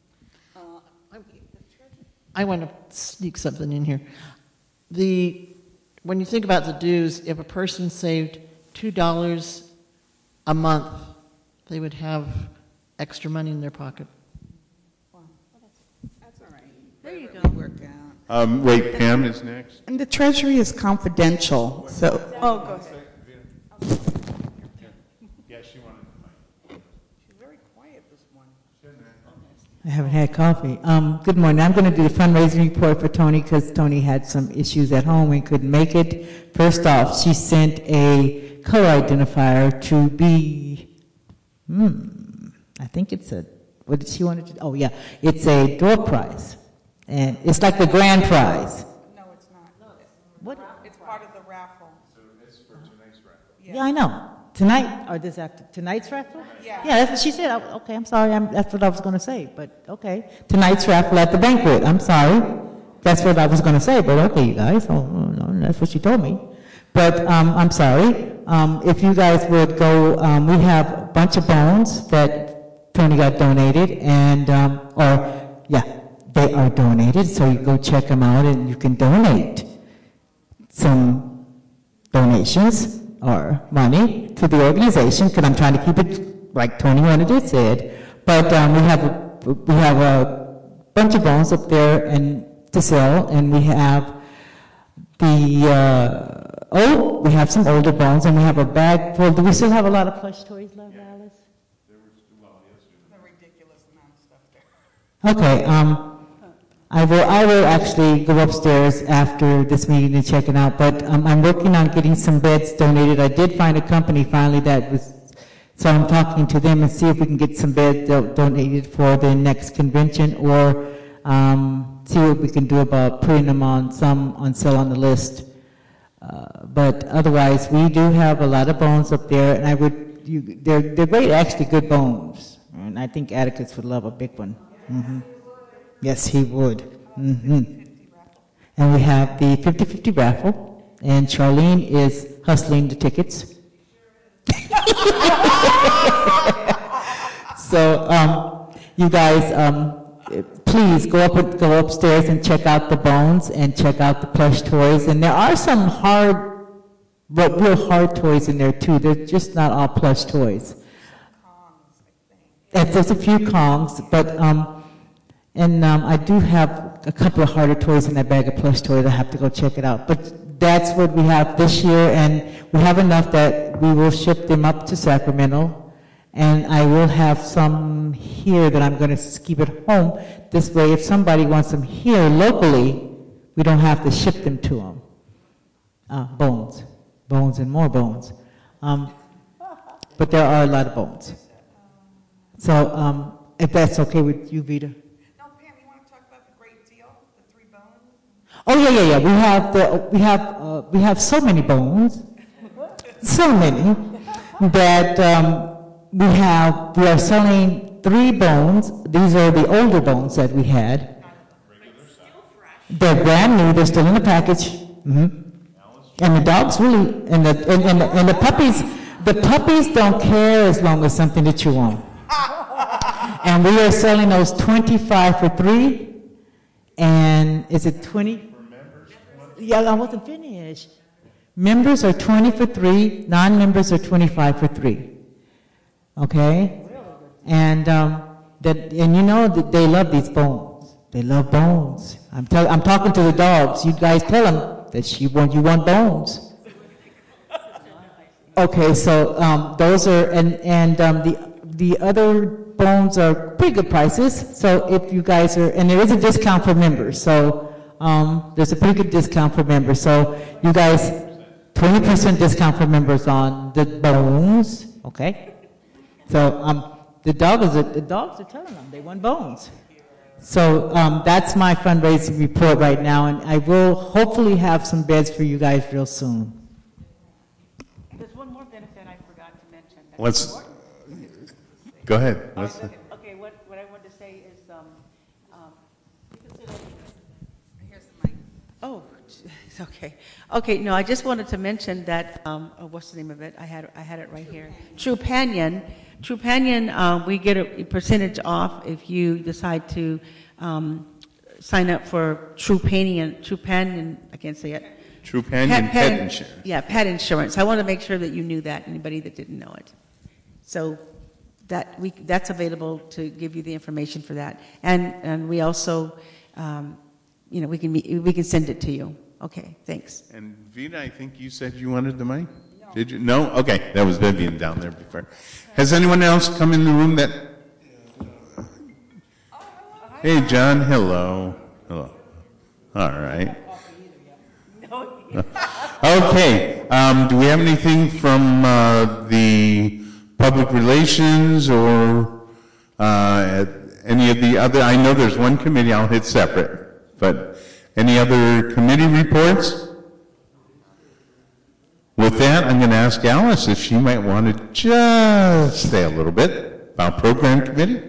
I want to sneak something in here. When you think about the dues, if a person saved $2 a month, they would have extra money in their pocket. That's all right. There you go. Work out. Wait, Pam is next. And the treasury is confidential, so. Oh, go ahead. Yeah, she wanted the mic. She's very quiet this morning. I haven't had coffee. Good morning. I'm going to do the fundraising report for Tony because Tony had some issues at home and couldn't make it. First off, she sent a color identifier to be, I think it's what did she want it to, oh yeah, it's a door prize. And it's like the grand prize. No, it's not. What? It's part of the raffle. So it's for tonight's raffle. Yeah, I know. Tonight, or this after, tonight's raffle? Yeah. Yeah, that's what she said. Okay, I'm sorry. That's what I was going to say, but okay. Tonight's raffle at the banquet. I'm sorry. That's what I was going to say, but okay, you guys. Oh, no, that's what she told me. But I'm sorry. If you guys would go, we have a bunch of bones that Tony got donated, and, they are donated, so you go check them out and you can donate some donations or money to the organization, because I'm trying to keep it like Tony wanted it said. But we have a bunch of bones up there and to sell, and we have we have some older bones, and we have a bag full. Do we still have a lot of plush toys left, Alice? There was a ridiculous amount of stuff there. Okay, I will actually go upstairs after this meeting and check it out, but I'm working on getting some beds donated. I did find a company finally so I'm talking to them and see if we can get some beds donated for the next convention, or see what we can do about putting them on sale on the list. But otherwise, we do have a lot of bones up there, and they're great, actually good bones. And I think Atticus would love a big one. Mm-hmm. Yes, he would. Mm-hmm. And we have the 50-50 raffle, and Charlene is hustling the tickets. So, you guys, please go upstairs and check out the bones and check out the plush toys. And there are some real hard toys in there too. They're just not all plush toys. And there's a few Kongs, but I do have a couple of harder toys in that bag of plush toys. I have to go check it out. But that's what we have this year, and we have enough that we will ship them up to Sacramento. And I will have some here that I'm going to keep at home. This way, if somebody wants them here locally, we don't have to ship them to them. Bones and more bones. But there are a lot of bones. So if that's okay with you, Vita. No, Pam, you want to talk about the great deal, the 3 bones? Oh yeah. We have so many bones, so many that we are selling 3 bones. These are the older bones that we had. They're brand new. They're still in the package. Mm-hmm. And the dogs really, and the puppies. The puppies don't care as long as something to chew on. And we are selling those 25 for 3. And is it 20? Yeah, I wasn't finished. Members are 20 for 3. Non-members are 25 for 3. Okay? And and you know that they love these bones. They love bones. I'm talking to the dogs. You guys tell them that you want bones. Okay, so those are, and the other bones are pretty good prices. So if you guys are, and there is a discount for members. So there's a pretty good discount for members. So you guys, 20% discount for members on the bones. Okay. So the dogs are telling them they want bones. So that's my fundraising report right now, and I will hopefully have some beds for you guys real soon. There's one more benefit I forgot to mention. Go ahead. Okay, what I wanted to say is, Here's the mic. oh, it's okay. Okay, no, I just wanted to mention that, what's the name of it? I had it right here. Trupanion, we get a percentage off if you decide to sign up for Trupanion, I can't say it. Trupanion Pet Insurance. Yeah, pet insurance. I want to make sure that you knew that, anybody that didn't know it. So that's available to give you the information for that. And we also, we can send it to you. Okay, thanks. And Vina, I think you said you wanted the mic? No. Did you? No? Okay, that was Vivian down there before. Has anyone else come in the room that... Hey, John, hello. Hello. All right. Okay, do we have anything from the public relations or any of the other... I know there's one committee I'll hit separate, but any other committee reports? With that, I'm going to ask Alice if she might want to just say a little bit about program committee.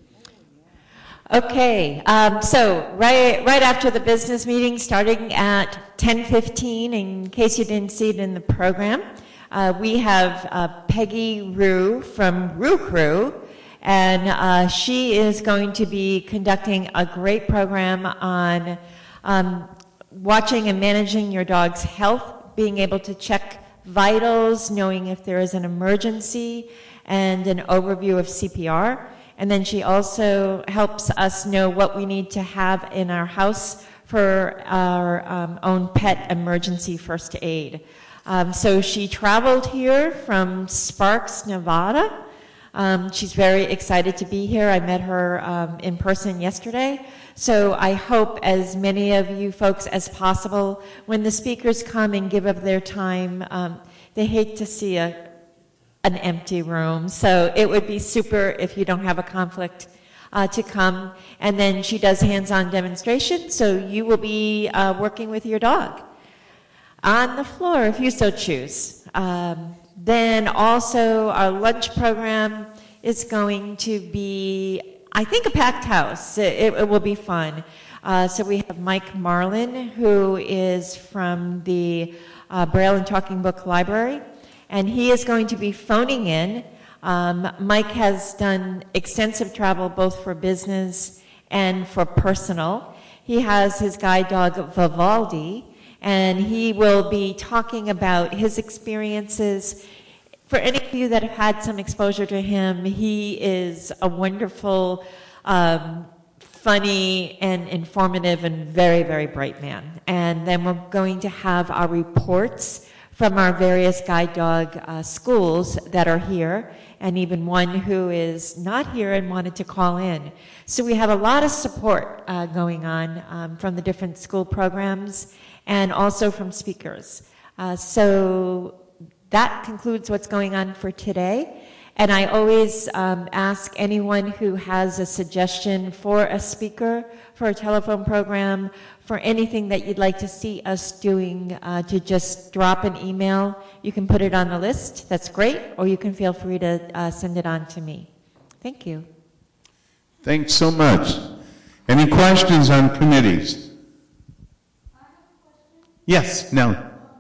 Okay, so right after the business meeting, starting at 10:15, in case you didn't see it in the program, we have Peggy Rue from Rue Crew, and she is going to be conducting a great program on watching and managing your dog's health, being able to check vitals, knowing if there is an emergency, and an overview of CPR. And then she also helps us know what we need to have in our house for our own pet emergency first aid. So she traveled here from Sparks, Nevada. She's very excited to be here. I met her in person yesterday. So I hope as many of you folks as possible, when the speakers come and give up their time, they hate to see an empty room. So it would be super if you don't have a conflict to come. And then she does hands-on demonstration, so you will be working with your dog on the floor if you so choose. Then also our lunch program is going to be, I think, a packed house. It will be fun. So we have Mike Marlin, who is from the Braille and Talking Book Library, and he is going to be phoning in. Mike has done extensive travel both for business and for personal. He has his guide dog, Vivaldi, and he will be talking about his experiences. For any of you that have had some exposure to him, he is a wonderful, funny, and informative and very, very bright man. And then we're going to have our reports from our various guide dog schools that are here, and even one who is not here and wanted to call in. So we have a lot of support going on from the different school programs and also from speakers. So that concludes what's going on for today. And I always ask anyone who has a suggestion for a speaker, for a telephone program, for anything that you'd like to see us doing, to just drop an email. You can put it on the list, that's great, or you can feel free to send it on to me. Thank you. Thanks so much. Any questions on committees? Yes, now.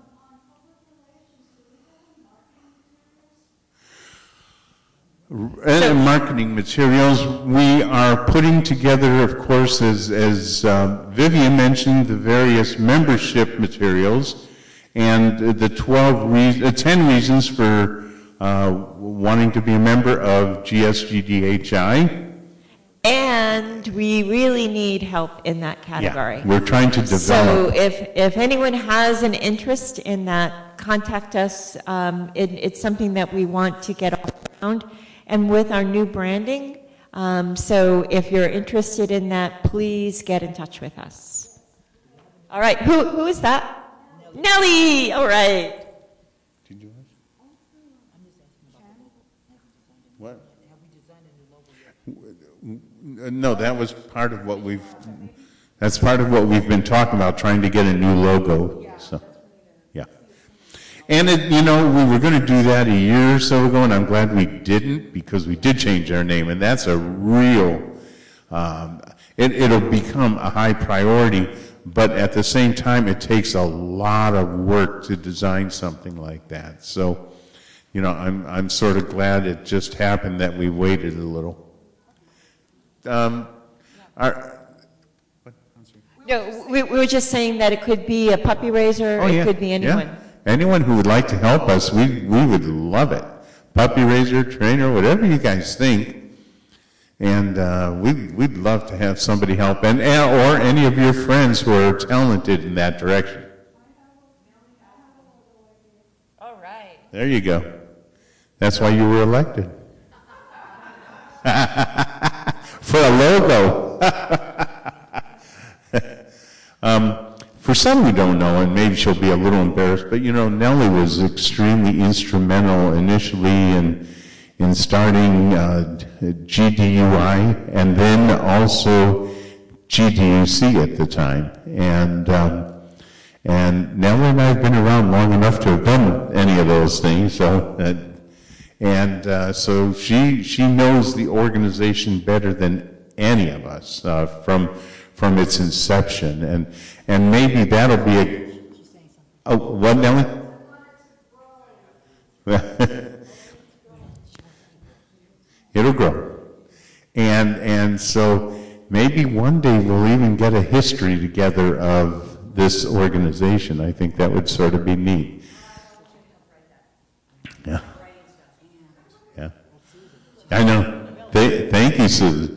Marketing materials, we are putting together, of course, as Vivian mentioned, the various membership materials and the 10 reasons for wanting to be a member of GSGDHI. And we really need help in that category. Yeah, we're trying to develop. So if anyone has an interest in that, contact us. It's something that we want to get off the ground. And with our new branding, so if you're interested in that, please get in touch with us. All right, who is that? Nellie, all right. Did you ask? What? No, that was part of what that's part of what we've been talking about, trying to get a new logo. So, yeah. And, we were going to do that a year or so ago, and I'm glad we didn't, because we did change our name, and that's a real, it'll become a high priority, but at the same time, it takes a lot of work to design something like that. So, I'm sort of glad it just happened that we waited a little. No, we were just saying that it could be a puppy raiser, Oh, yeah. it could be anyone. Yeah. Anyone who would like to help us, we would love it. Puppy raiser, trainer, whatever you guys think. And we'd love to have somebody help, or any of your friends who are talented in that direction. All right. There you go. That's why you were elected. For a logo. For some who don't know, and maybe she'll be a little embarrassed, but Nellie was extremely instrumental initially in starting GDUI and then also GDUC at the time. And Nellie and I have been around long enough to have done any of those things, so she knows the organization better than any of us from its inception, and maybe that'll be what, Nellie? It'll grow, and so maybe one day we'll even get a history together of this organization. I think that would sort of be neat. Yeah. Yeah. I know. Thank you, Susan.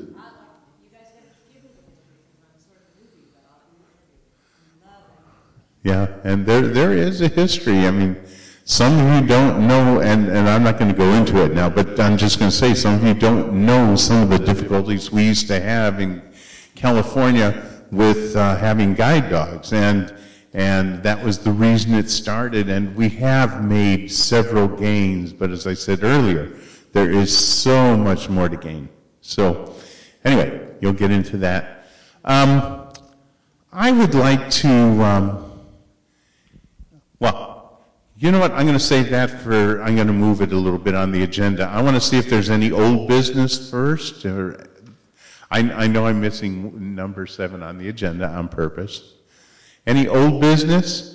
Yeah, and there is a history. I mean, some of you don't know, and I'm not going to go into it now, but I'm just going to say some of you don't know some of the difficulties we used to have in California with having guide dogs, and that was the reason it started, and we have made several gains, but as I said earlier, there is so much more to gain. So, anyway, you'll get into that. I would like to... well, you know what? I'm going to save that I'm going to move it a little bit on the agenda. I want to see if there's any old business first. I know I'm missing number 7 on the agenda on purpose. Any old business?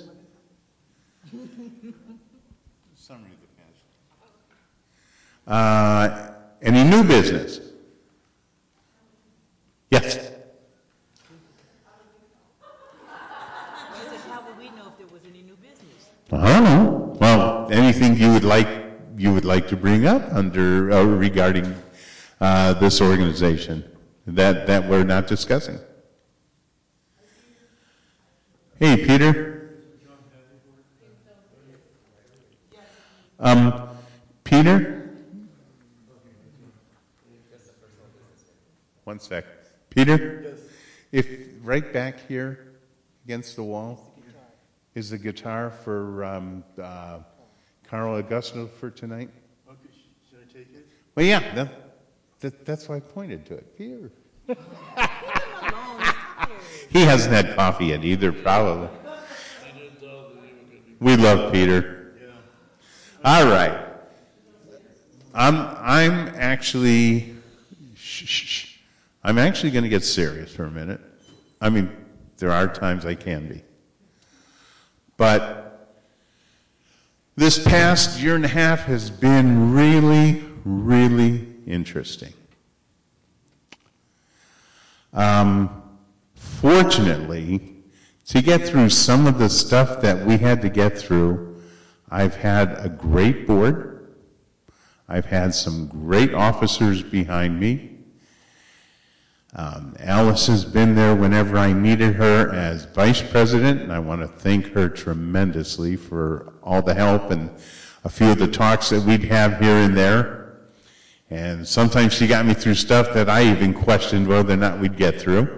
Summary of the past. Any new business? Yes. I don't know. Well, anything you would like to bring up regarding this organization that we're not discussing? Hey, Peter. Peter. One sec. Peter. If right back here against the wall. Is the guitar for Carl Augusto for tonight? Okay, should I take it? Well, yeah, that's why I pointed to it. Here. He hasn't had coffee yet either, probably. We love Peter. Yeah. All right. I'm actually going to get serious for a minute. I mean, there are times I can be. But this past year and a half has been really, really interesting. Fortunately, to get through some of the stuff that we had to get through, I've had a great board. I've had some great officers behind me. Alice has been there whenever I needed her as vice president, and I want to thank her tremendously for all the help and a few of the talks that we'd have here and there. And sometimes she got me through stuff that I even questioned whether or not we'd get through.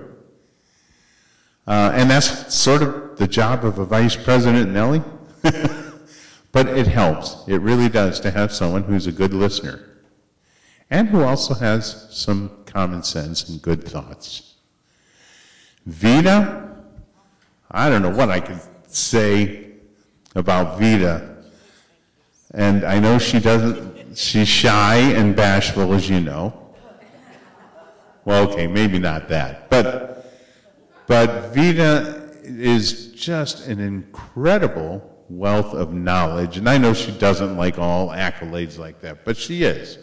And that's sort of the job of a vice president, Nellie. But it helps. It really does to have someone who's a good listener and who also has some common sense and good thoughts. Vita, I don't know what I could say about Vita. And I know she's shy and bashful, as you know. Well, okay, maybe not that. But Vita is just an incredible wealth of knowledge. And I know she doesn't like all accolades like that, but she is.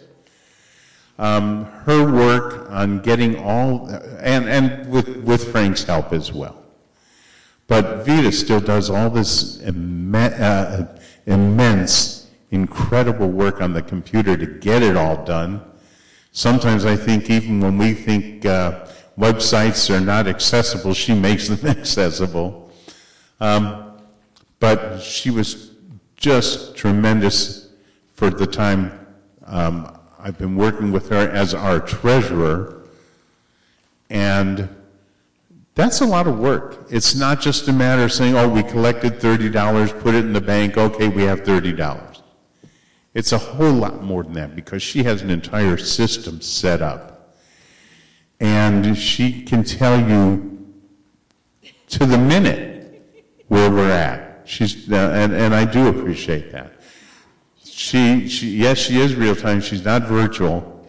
Her work on getting all, and with Frank's help as well. But Vita still does all this immense, incredible work on the computer to get it all done. Sometimes I think even when we think websites are not accessible, she makes them accessible. But she was just tremendous for the time I've been working with her as our treasurer, and that's a lot of work. It's not just a matter of saying, oh, we collected $30, put it in the bank, okay, we have $30. It's a whole lot more than that because she has an entire system set up. And she can tell you to the minute where we're at. And I do appreciate that. Yes, she is real time. She's not virtual.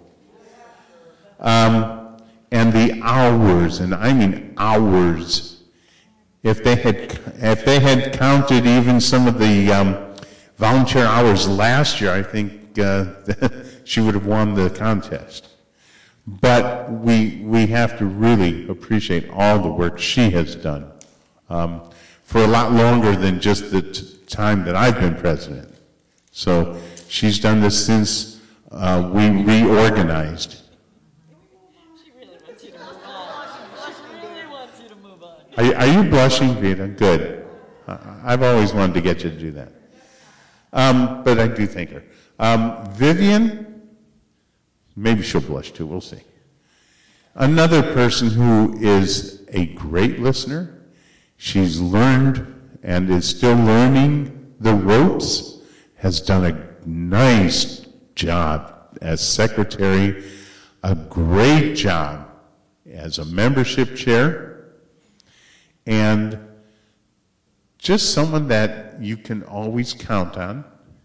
And the hours, and I mean hours. If they had counted even some of the volunteer hours last year, I think she would have won the contest. But we have to really appreciate all the work she has done for a lot longer than just the time that I've been president. So she's done this since we reorganized. She really wants you to move on. She really wants you to move on. Are you blushing, Vita? Good. I've always wanted to get you to do that. But I do thank her. Vivian, maybe she'll blush too, we'll see. Another person who is a great listener. She's learned and is still learning the ropes, has done a nice job as secretary, a great job as a membership chair, and just someone that you can always count on.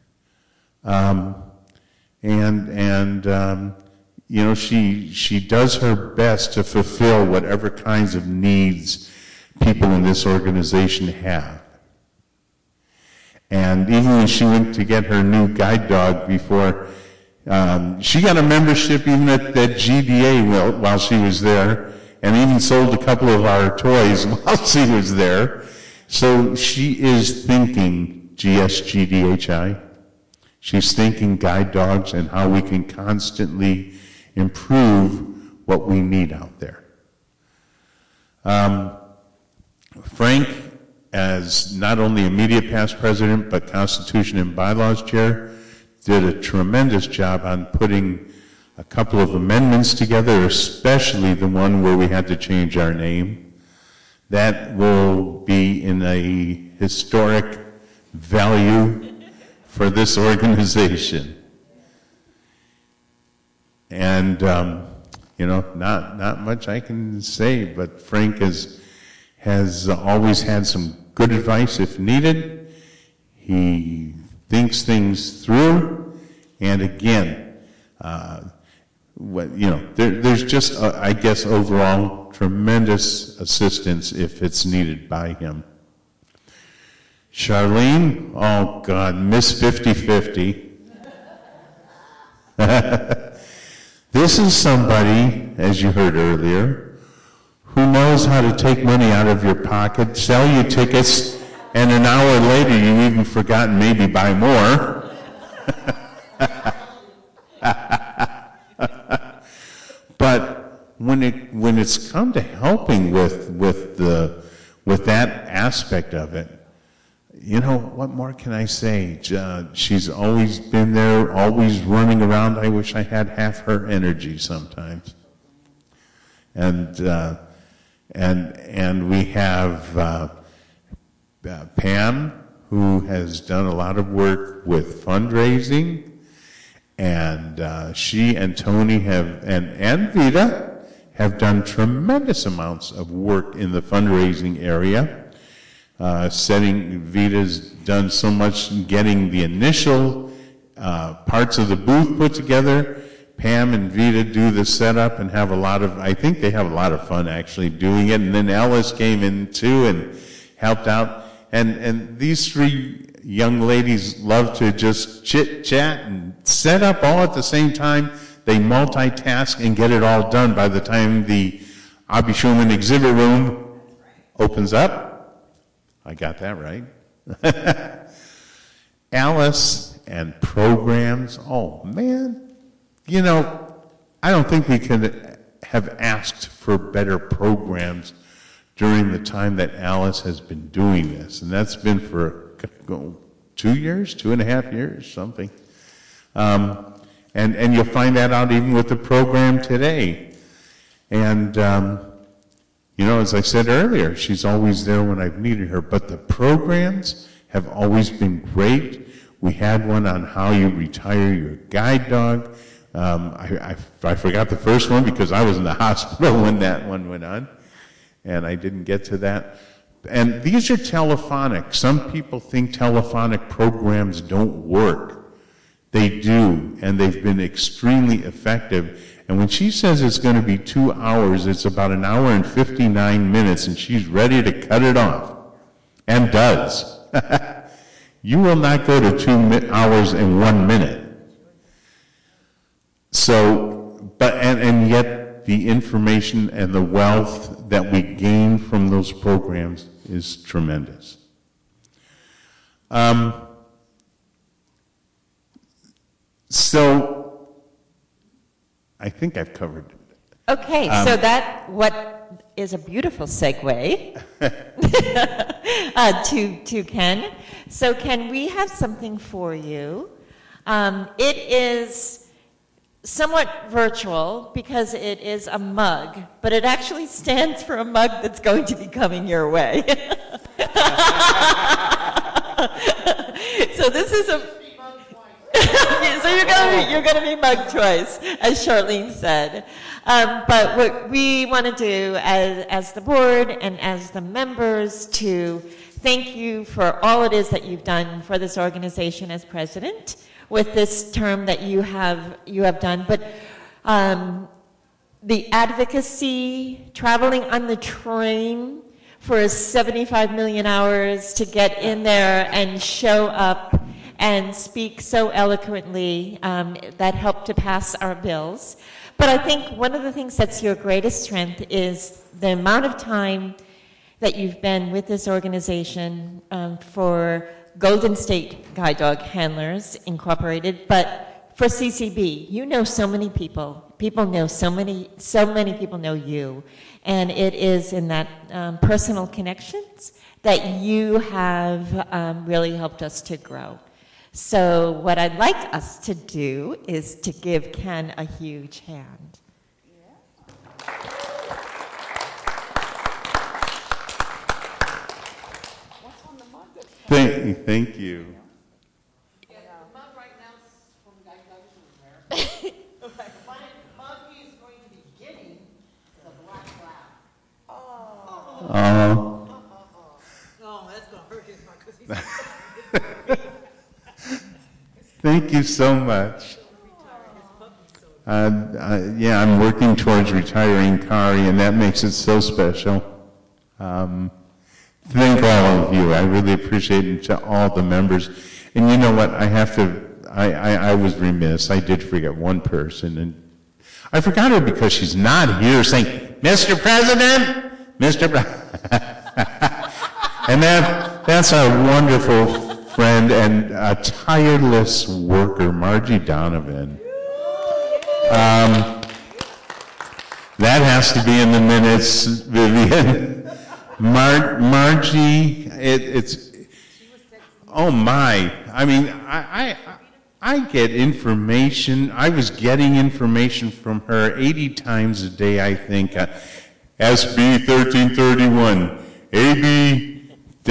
You know, she does her best to fulfill whatever kinds of needs people in this organization have. And even when she went to get her new guide dog before, she got a membership even at that GDA while she was there, and even sold a couple of our toys while she was there. So she is thinking GSGDHI. She's thinking guide dogs and how we can constantly improve what we need out there. Frank, as not only immediate past president, but Constitution and Bylaws chair, did a tremendous job on putting a couple of amendments together, especially the one where we had to change our name. That will be in a historic value for this organization. And, you know, not much I can say, but Frank has always had some good advice if needed. He thinks things through, and again, there's just, I guess, overall tremendous assistance if it's needed by him. Charlene, oh God, Miss 50-50. This is somebody, as you heard earlier, who knows how to take money out of your pocket, sell you tickets, and an hour later you even forgotten maybe buy more. But when it's it's come to helping with that aspect of it. You know, what more can I say? She's always been there, always running around. I wish I had half her energy sometimes. And we have Pam, who has done a lot of work with fundraising, and she and Tony and Vita have done tremendous amounts of work in the fundraising area. Vita's done so much in getting the initial parts of the booth put together. Pam and Vita do the setup and have I think they have a lot of fun actually doing it. And then Alice came in too and helped out. And these three young ladies love to just chit chat and set up all at the same time. They multitask and get it all done by the time the Abby Schulman exhibit room opens up. I got that right. Alice and programs. Oh, man. You know, I don't think we could have asked for better programs during the time that Alice has been doing this. And that's been for 2 years, 2.5 years, something. And you'll find that out even with the program today. And, you know, as I said earlier, she's always there when I've needed her. But the programs have always been great. We had one on how you retire your guide dog. I forgot the first one because I was in the hospital when that one went on, and I didn't get to that. And these are telephonic. Some people think telephonic programs don't work. They do, and they've been extremely effective. And when she says it's going to be 2 hours, it's about 1 hour and 59 minutes, and she's ready to cut it off. And does. You will not go to 2 hours and 1 minute. So, and yet the information and the wealth that we gain from those programs is tremendous. So, I think I've covered it. Okay, so what is a beautiful segue to Ken. So Ken, we have something for you. It is somewhat virtual because it is a mug, but it actually stands for a mug that's going to be coming your way. So this is a so you're going to be mugged twice, as Charlene said. But what we want to do as the board and as the members to thank you for all it is that you've done for this organization as president with this term that you have done. But the advocacy, traveling on the train for 75 million hours to get in there and show up and speak so eloquently that helped to pass our bills. But I think one of the things that's your greatest strength is the amount of time that you've been with this organization for Golden State Guide Dog Handlers Incorporated, but for CCB. You know so many people. People know so many people know you. And it is in that personal connections that you have really helped us to grow. So what I'd like us to do is to give Ken a huge hand. Thank you. Yeah, the mug right now is from Guy Douglas in America. The mug he's going to be getting is a black lab. Oh, that's going to hurt his mug because he's Thank you so much. Yeah, I'm working towards retiring Kari, and that makes it so special. Thank all of you. I really appreciate it, to all the members. And you know what? I was remiss. I did forget one person, and I forgot her because she's not here saying, Mr. President, and that's our wonderful friend and a tireless worker, Margie Donovan. That has to be in the minutes, Vivian. Margie, it's, oh my. I mean, I get information. I was getting information from her 80 times a day, I think. SB 1331, AB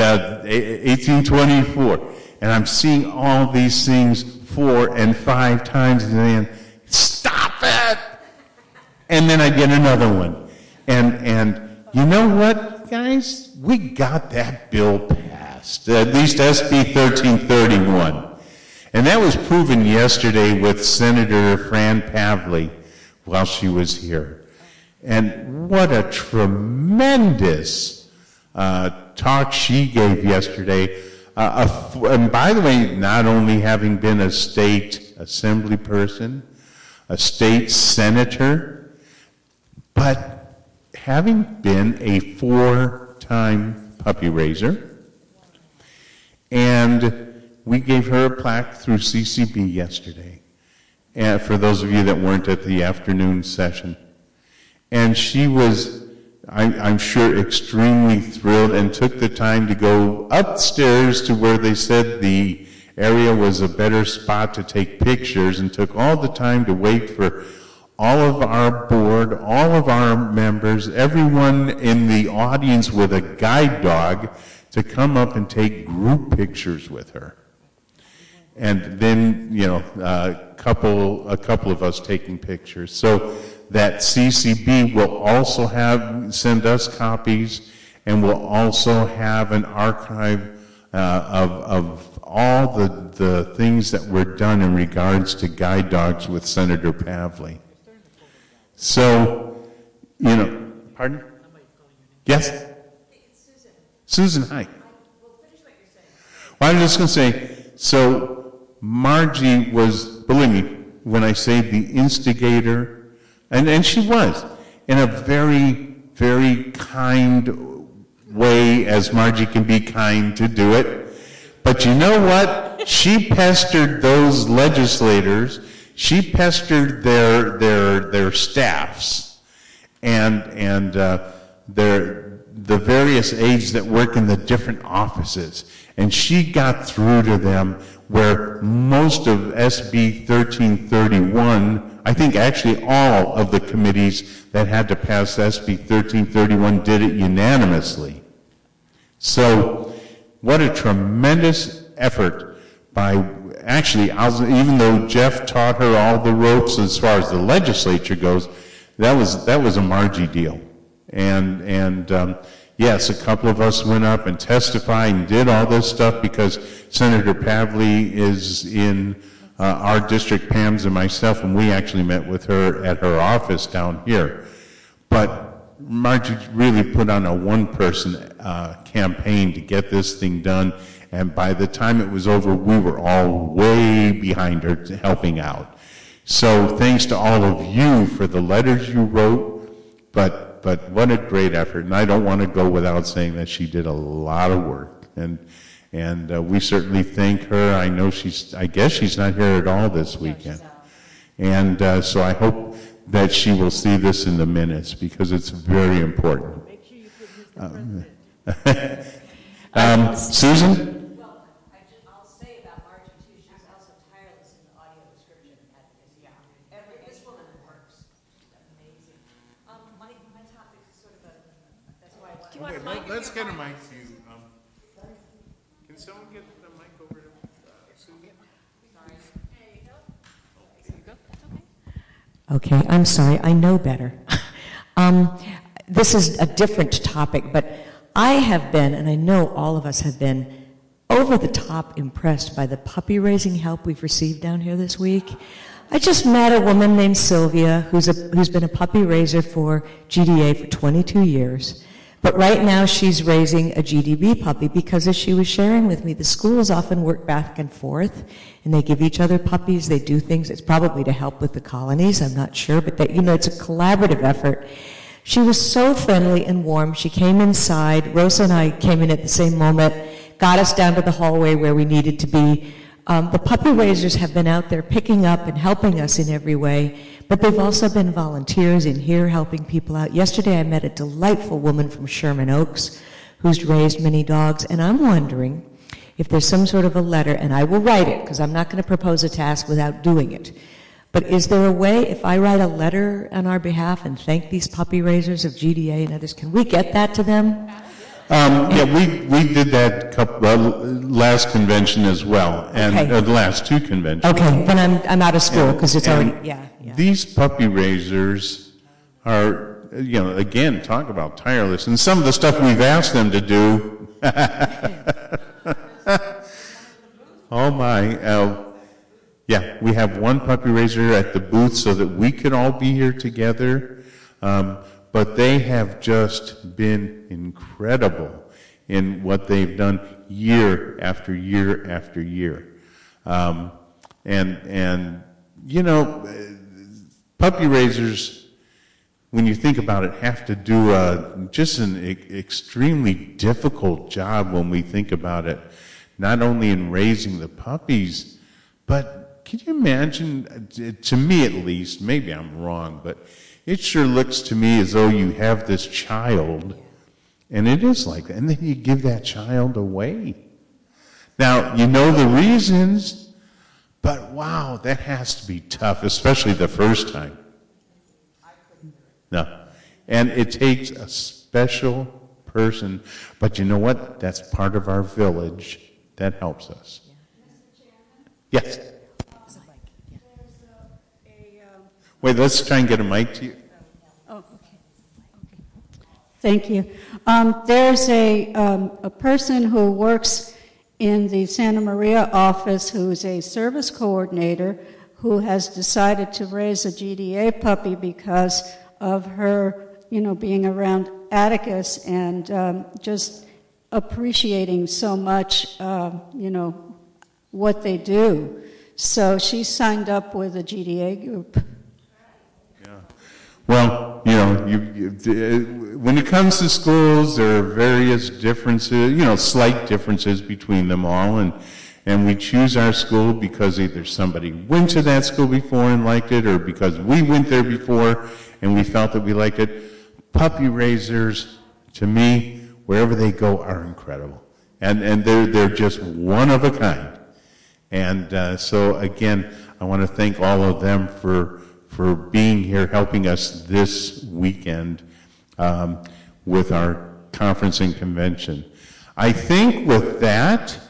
1824. And I'm seeing all these things 4 and 5 times a day. And stop it! And then I get another one. And you know what, guys? We got that bill passed, at least SB 1331. And that was proven yesterday with Senator Fran Pavley while she was here. And what a tremendous talk she gave yesterday. And by the way, not only having been a state assembly person, a state senator, but having been a 4-time puppy raiser, and we gave her a plaque through CCB yesterday, and for those of you that weren't at the afternoon session. And she was, I'm sure, extremely thrilled and took the time to go upstairs to where they said the area was a better spot to take pictures, and took all the time to wait for all of our board, all of our members, everyone in the audience with a guide dog to come up and take group pictures with her. And then, you know, a couple of us taking pictures. So that CCB will also send us copies, and will also have an archive of all the things that were done in regards to guide dogs with Senator Pavley. So, you know, pardon? Yes? It's Susan. Susan, hi. Well, finish what you're saying. Well, I'm just going to say, so Margie was, believe me, when I say the instigator, and she was, in a very, very kind way, as Margie can be kind to do it. But you know what? She pestered those legislators. She pestered their staffs and the various aides that work in the different offices. And she got through to them where most of SB 1331, I think actually all of the committees that had to pass SB 1331 did it unanimously. So what a tremendous effort by, actually, even though Jeff taught her all the ropes as far as the legislature goes, that was a Margie deal. And yes, a couple of us went up and testified and did all this stuff because Senator Pavley is in our district, Pam's and myself, and we actually met with her at her office down here. But Margie really put on a one-person campaign to get this thing done, and by the time it was over, we were all way behind her helping out. So thanks to all of you for the letters you wrote, but what a great effort. And I don't want to go without saying that she did a lot of work. And we certainly thank her. I know I guess she's not here at all this weekend. And so I hope that she will see this in the minutes because it's very important. Make sure you put his Susan? I'll say about Margie too, she's also tireless in the audio description advocacy. This woman works. Amazing. My topic is sort of that's why I want Do you want a mic? Let's get a mic to you. Can someone get the mic over to Susan? Sorry. There you go. There you go. Okay. Okay, I'm sorry, I know better. This is a different topic, but I have been, and I know all of us have been, over the top impressed by the puppy raising help we've received down here this week. I just met a woman named Sylvia who's been a puppy raiser for GDA for 22 years. But right now she's raising a GDB puppy because, as she was sharing with me, the schools often work back and forth and they give each other puppies. They do things. It's probably to help with the colonies. I'm not sure, but it's a collaborative effort. She was so friendly and warm. She came inside. Rosa and I came in at the same moment, got us down to the hallway where we needed to be. The puppy raisers have been out there picking up and helping us in every way, but they've also been volunteers in here helping people out. Yesterday I met a delightful woman from Sherman Oaks who's raised many dogs, and I'm wondering if there's some sort of a letter, and I will write it because I'm not going to propose a task without doing it. But is there a way, if I write a letter on our behalf and thank these puppy raisers of GDA and others, can we get that to them? Yeah, we did that last convention as well, and Okay. the last two conventions. Okay, then I'm out of school because it's already, yeah. These puppy raisers are, again, talk about tireless, and some of the stuff we've asked them to do. Oh my! Yeah, we have one puppy raiser at the booth so that we could all be here together. But they have just been incredible in what they've done year after year after year. Puppy raisers, when you think about it, have to do just an extremely difficult job when we think about it, not only in raising the puppies, but can you imagine, to me at least, maybe I'm wrong, but it sure looks to me as though you have this child, and it is like that, and then you give that child away. Now, you know the reasons, but wow, that has to be tough, especially the first time. No. And it takes a special person, but you know what? That's part of our village. That helps us. Yes. Wait, let's try and get a mic to you. Oh, okay. Thank you. There's a person who works in the Santa Maria office who's a service coordinator who has decided to raise a GDA puppy because of her, being around Atticus and just appreciating so much, what they do. So she signed up with a GDA group. Well, when it comes to schools, there are various differences, slight differences between them all, and we choose our school because either somebody went to that school before and liked it, or because we went there before and we felt that we liked it. Puppy raisers, to me, wherever they go, are incredible, and they're just one of a kind. And so again, I want to thank all of them for being here, helping us this weekend with our conference and convention. I think with that,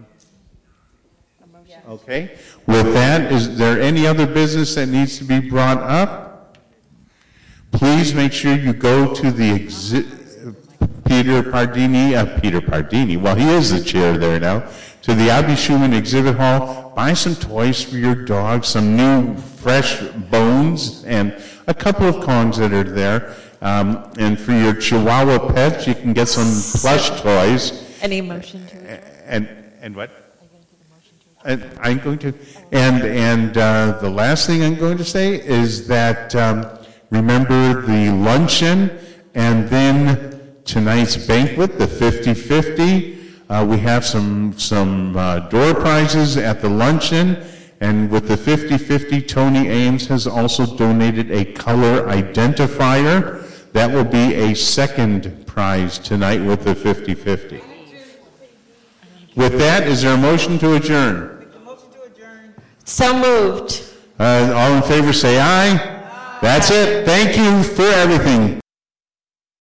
okay, with that, is there any other business that needs to be brought up? Please make sure you go to the Peter Pardini, well, he is the chair there now, to the Abby Schumann Exhibit Hall, buy some toys for your dog, some new fresh bones, and a couple of Kongs that are there. And for your Chihuahua pets, you can get some plush toys. Any motion to adjourn? And what? I'm going to. And the last thing I'm going to say is that remember the luncheon and then tonight's banquet, the 50-50. We have some door prizes at the luncheon, and with the 50-50, Tony Ames has also donated a color identifier. That will be a second prize tonight with the 50-50. With that, is there a motion to adjourn? So moved. All in favor say aye. That's it. Thank you for everything.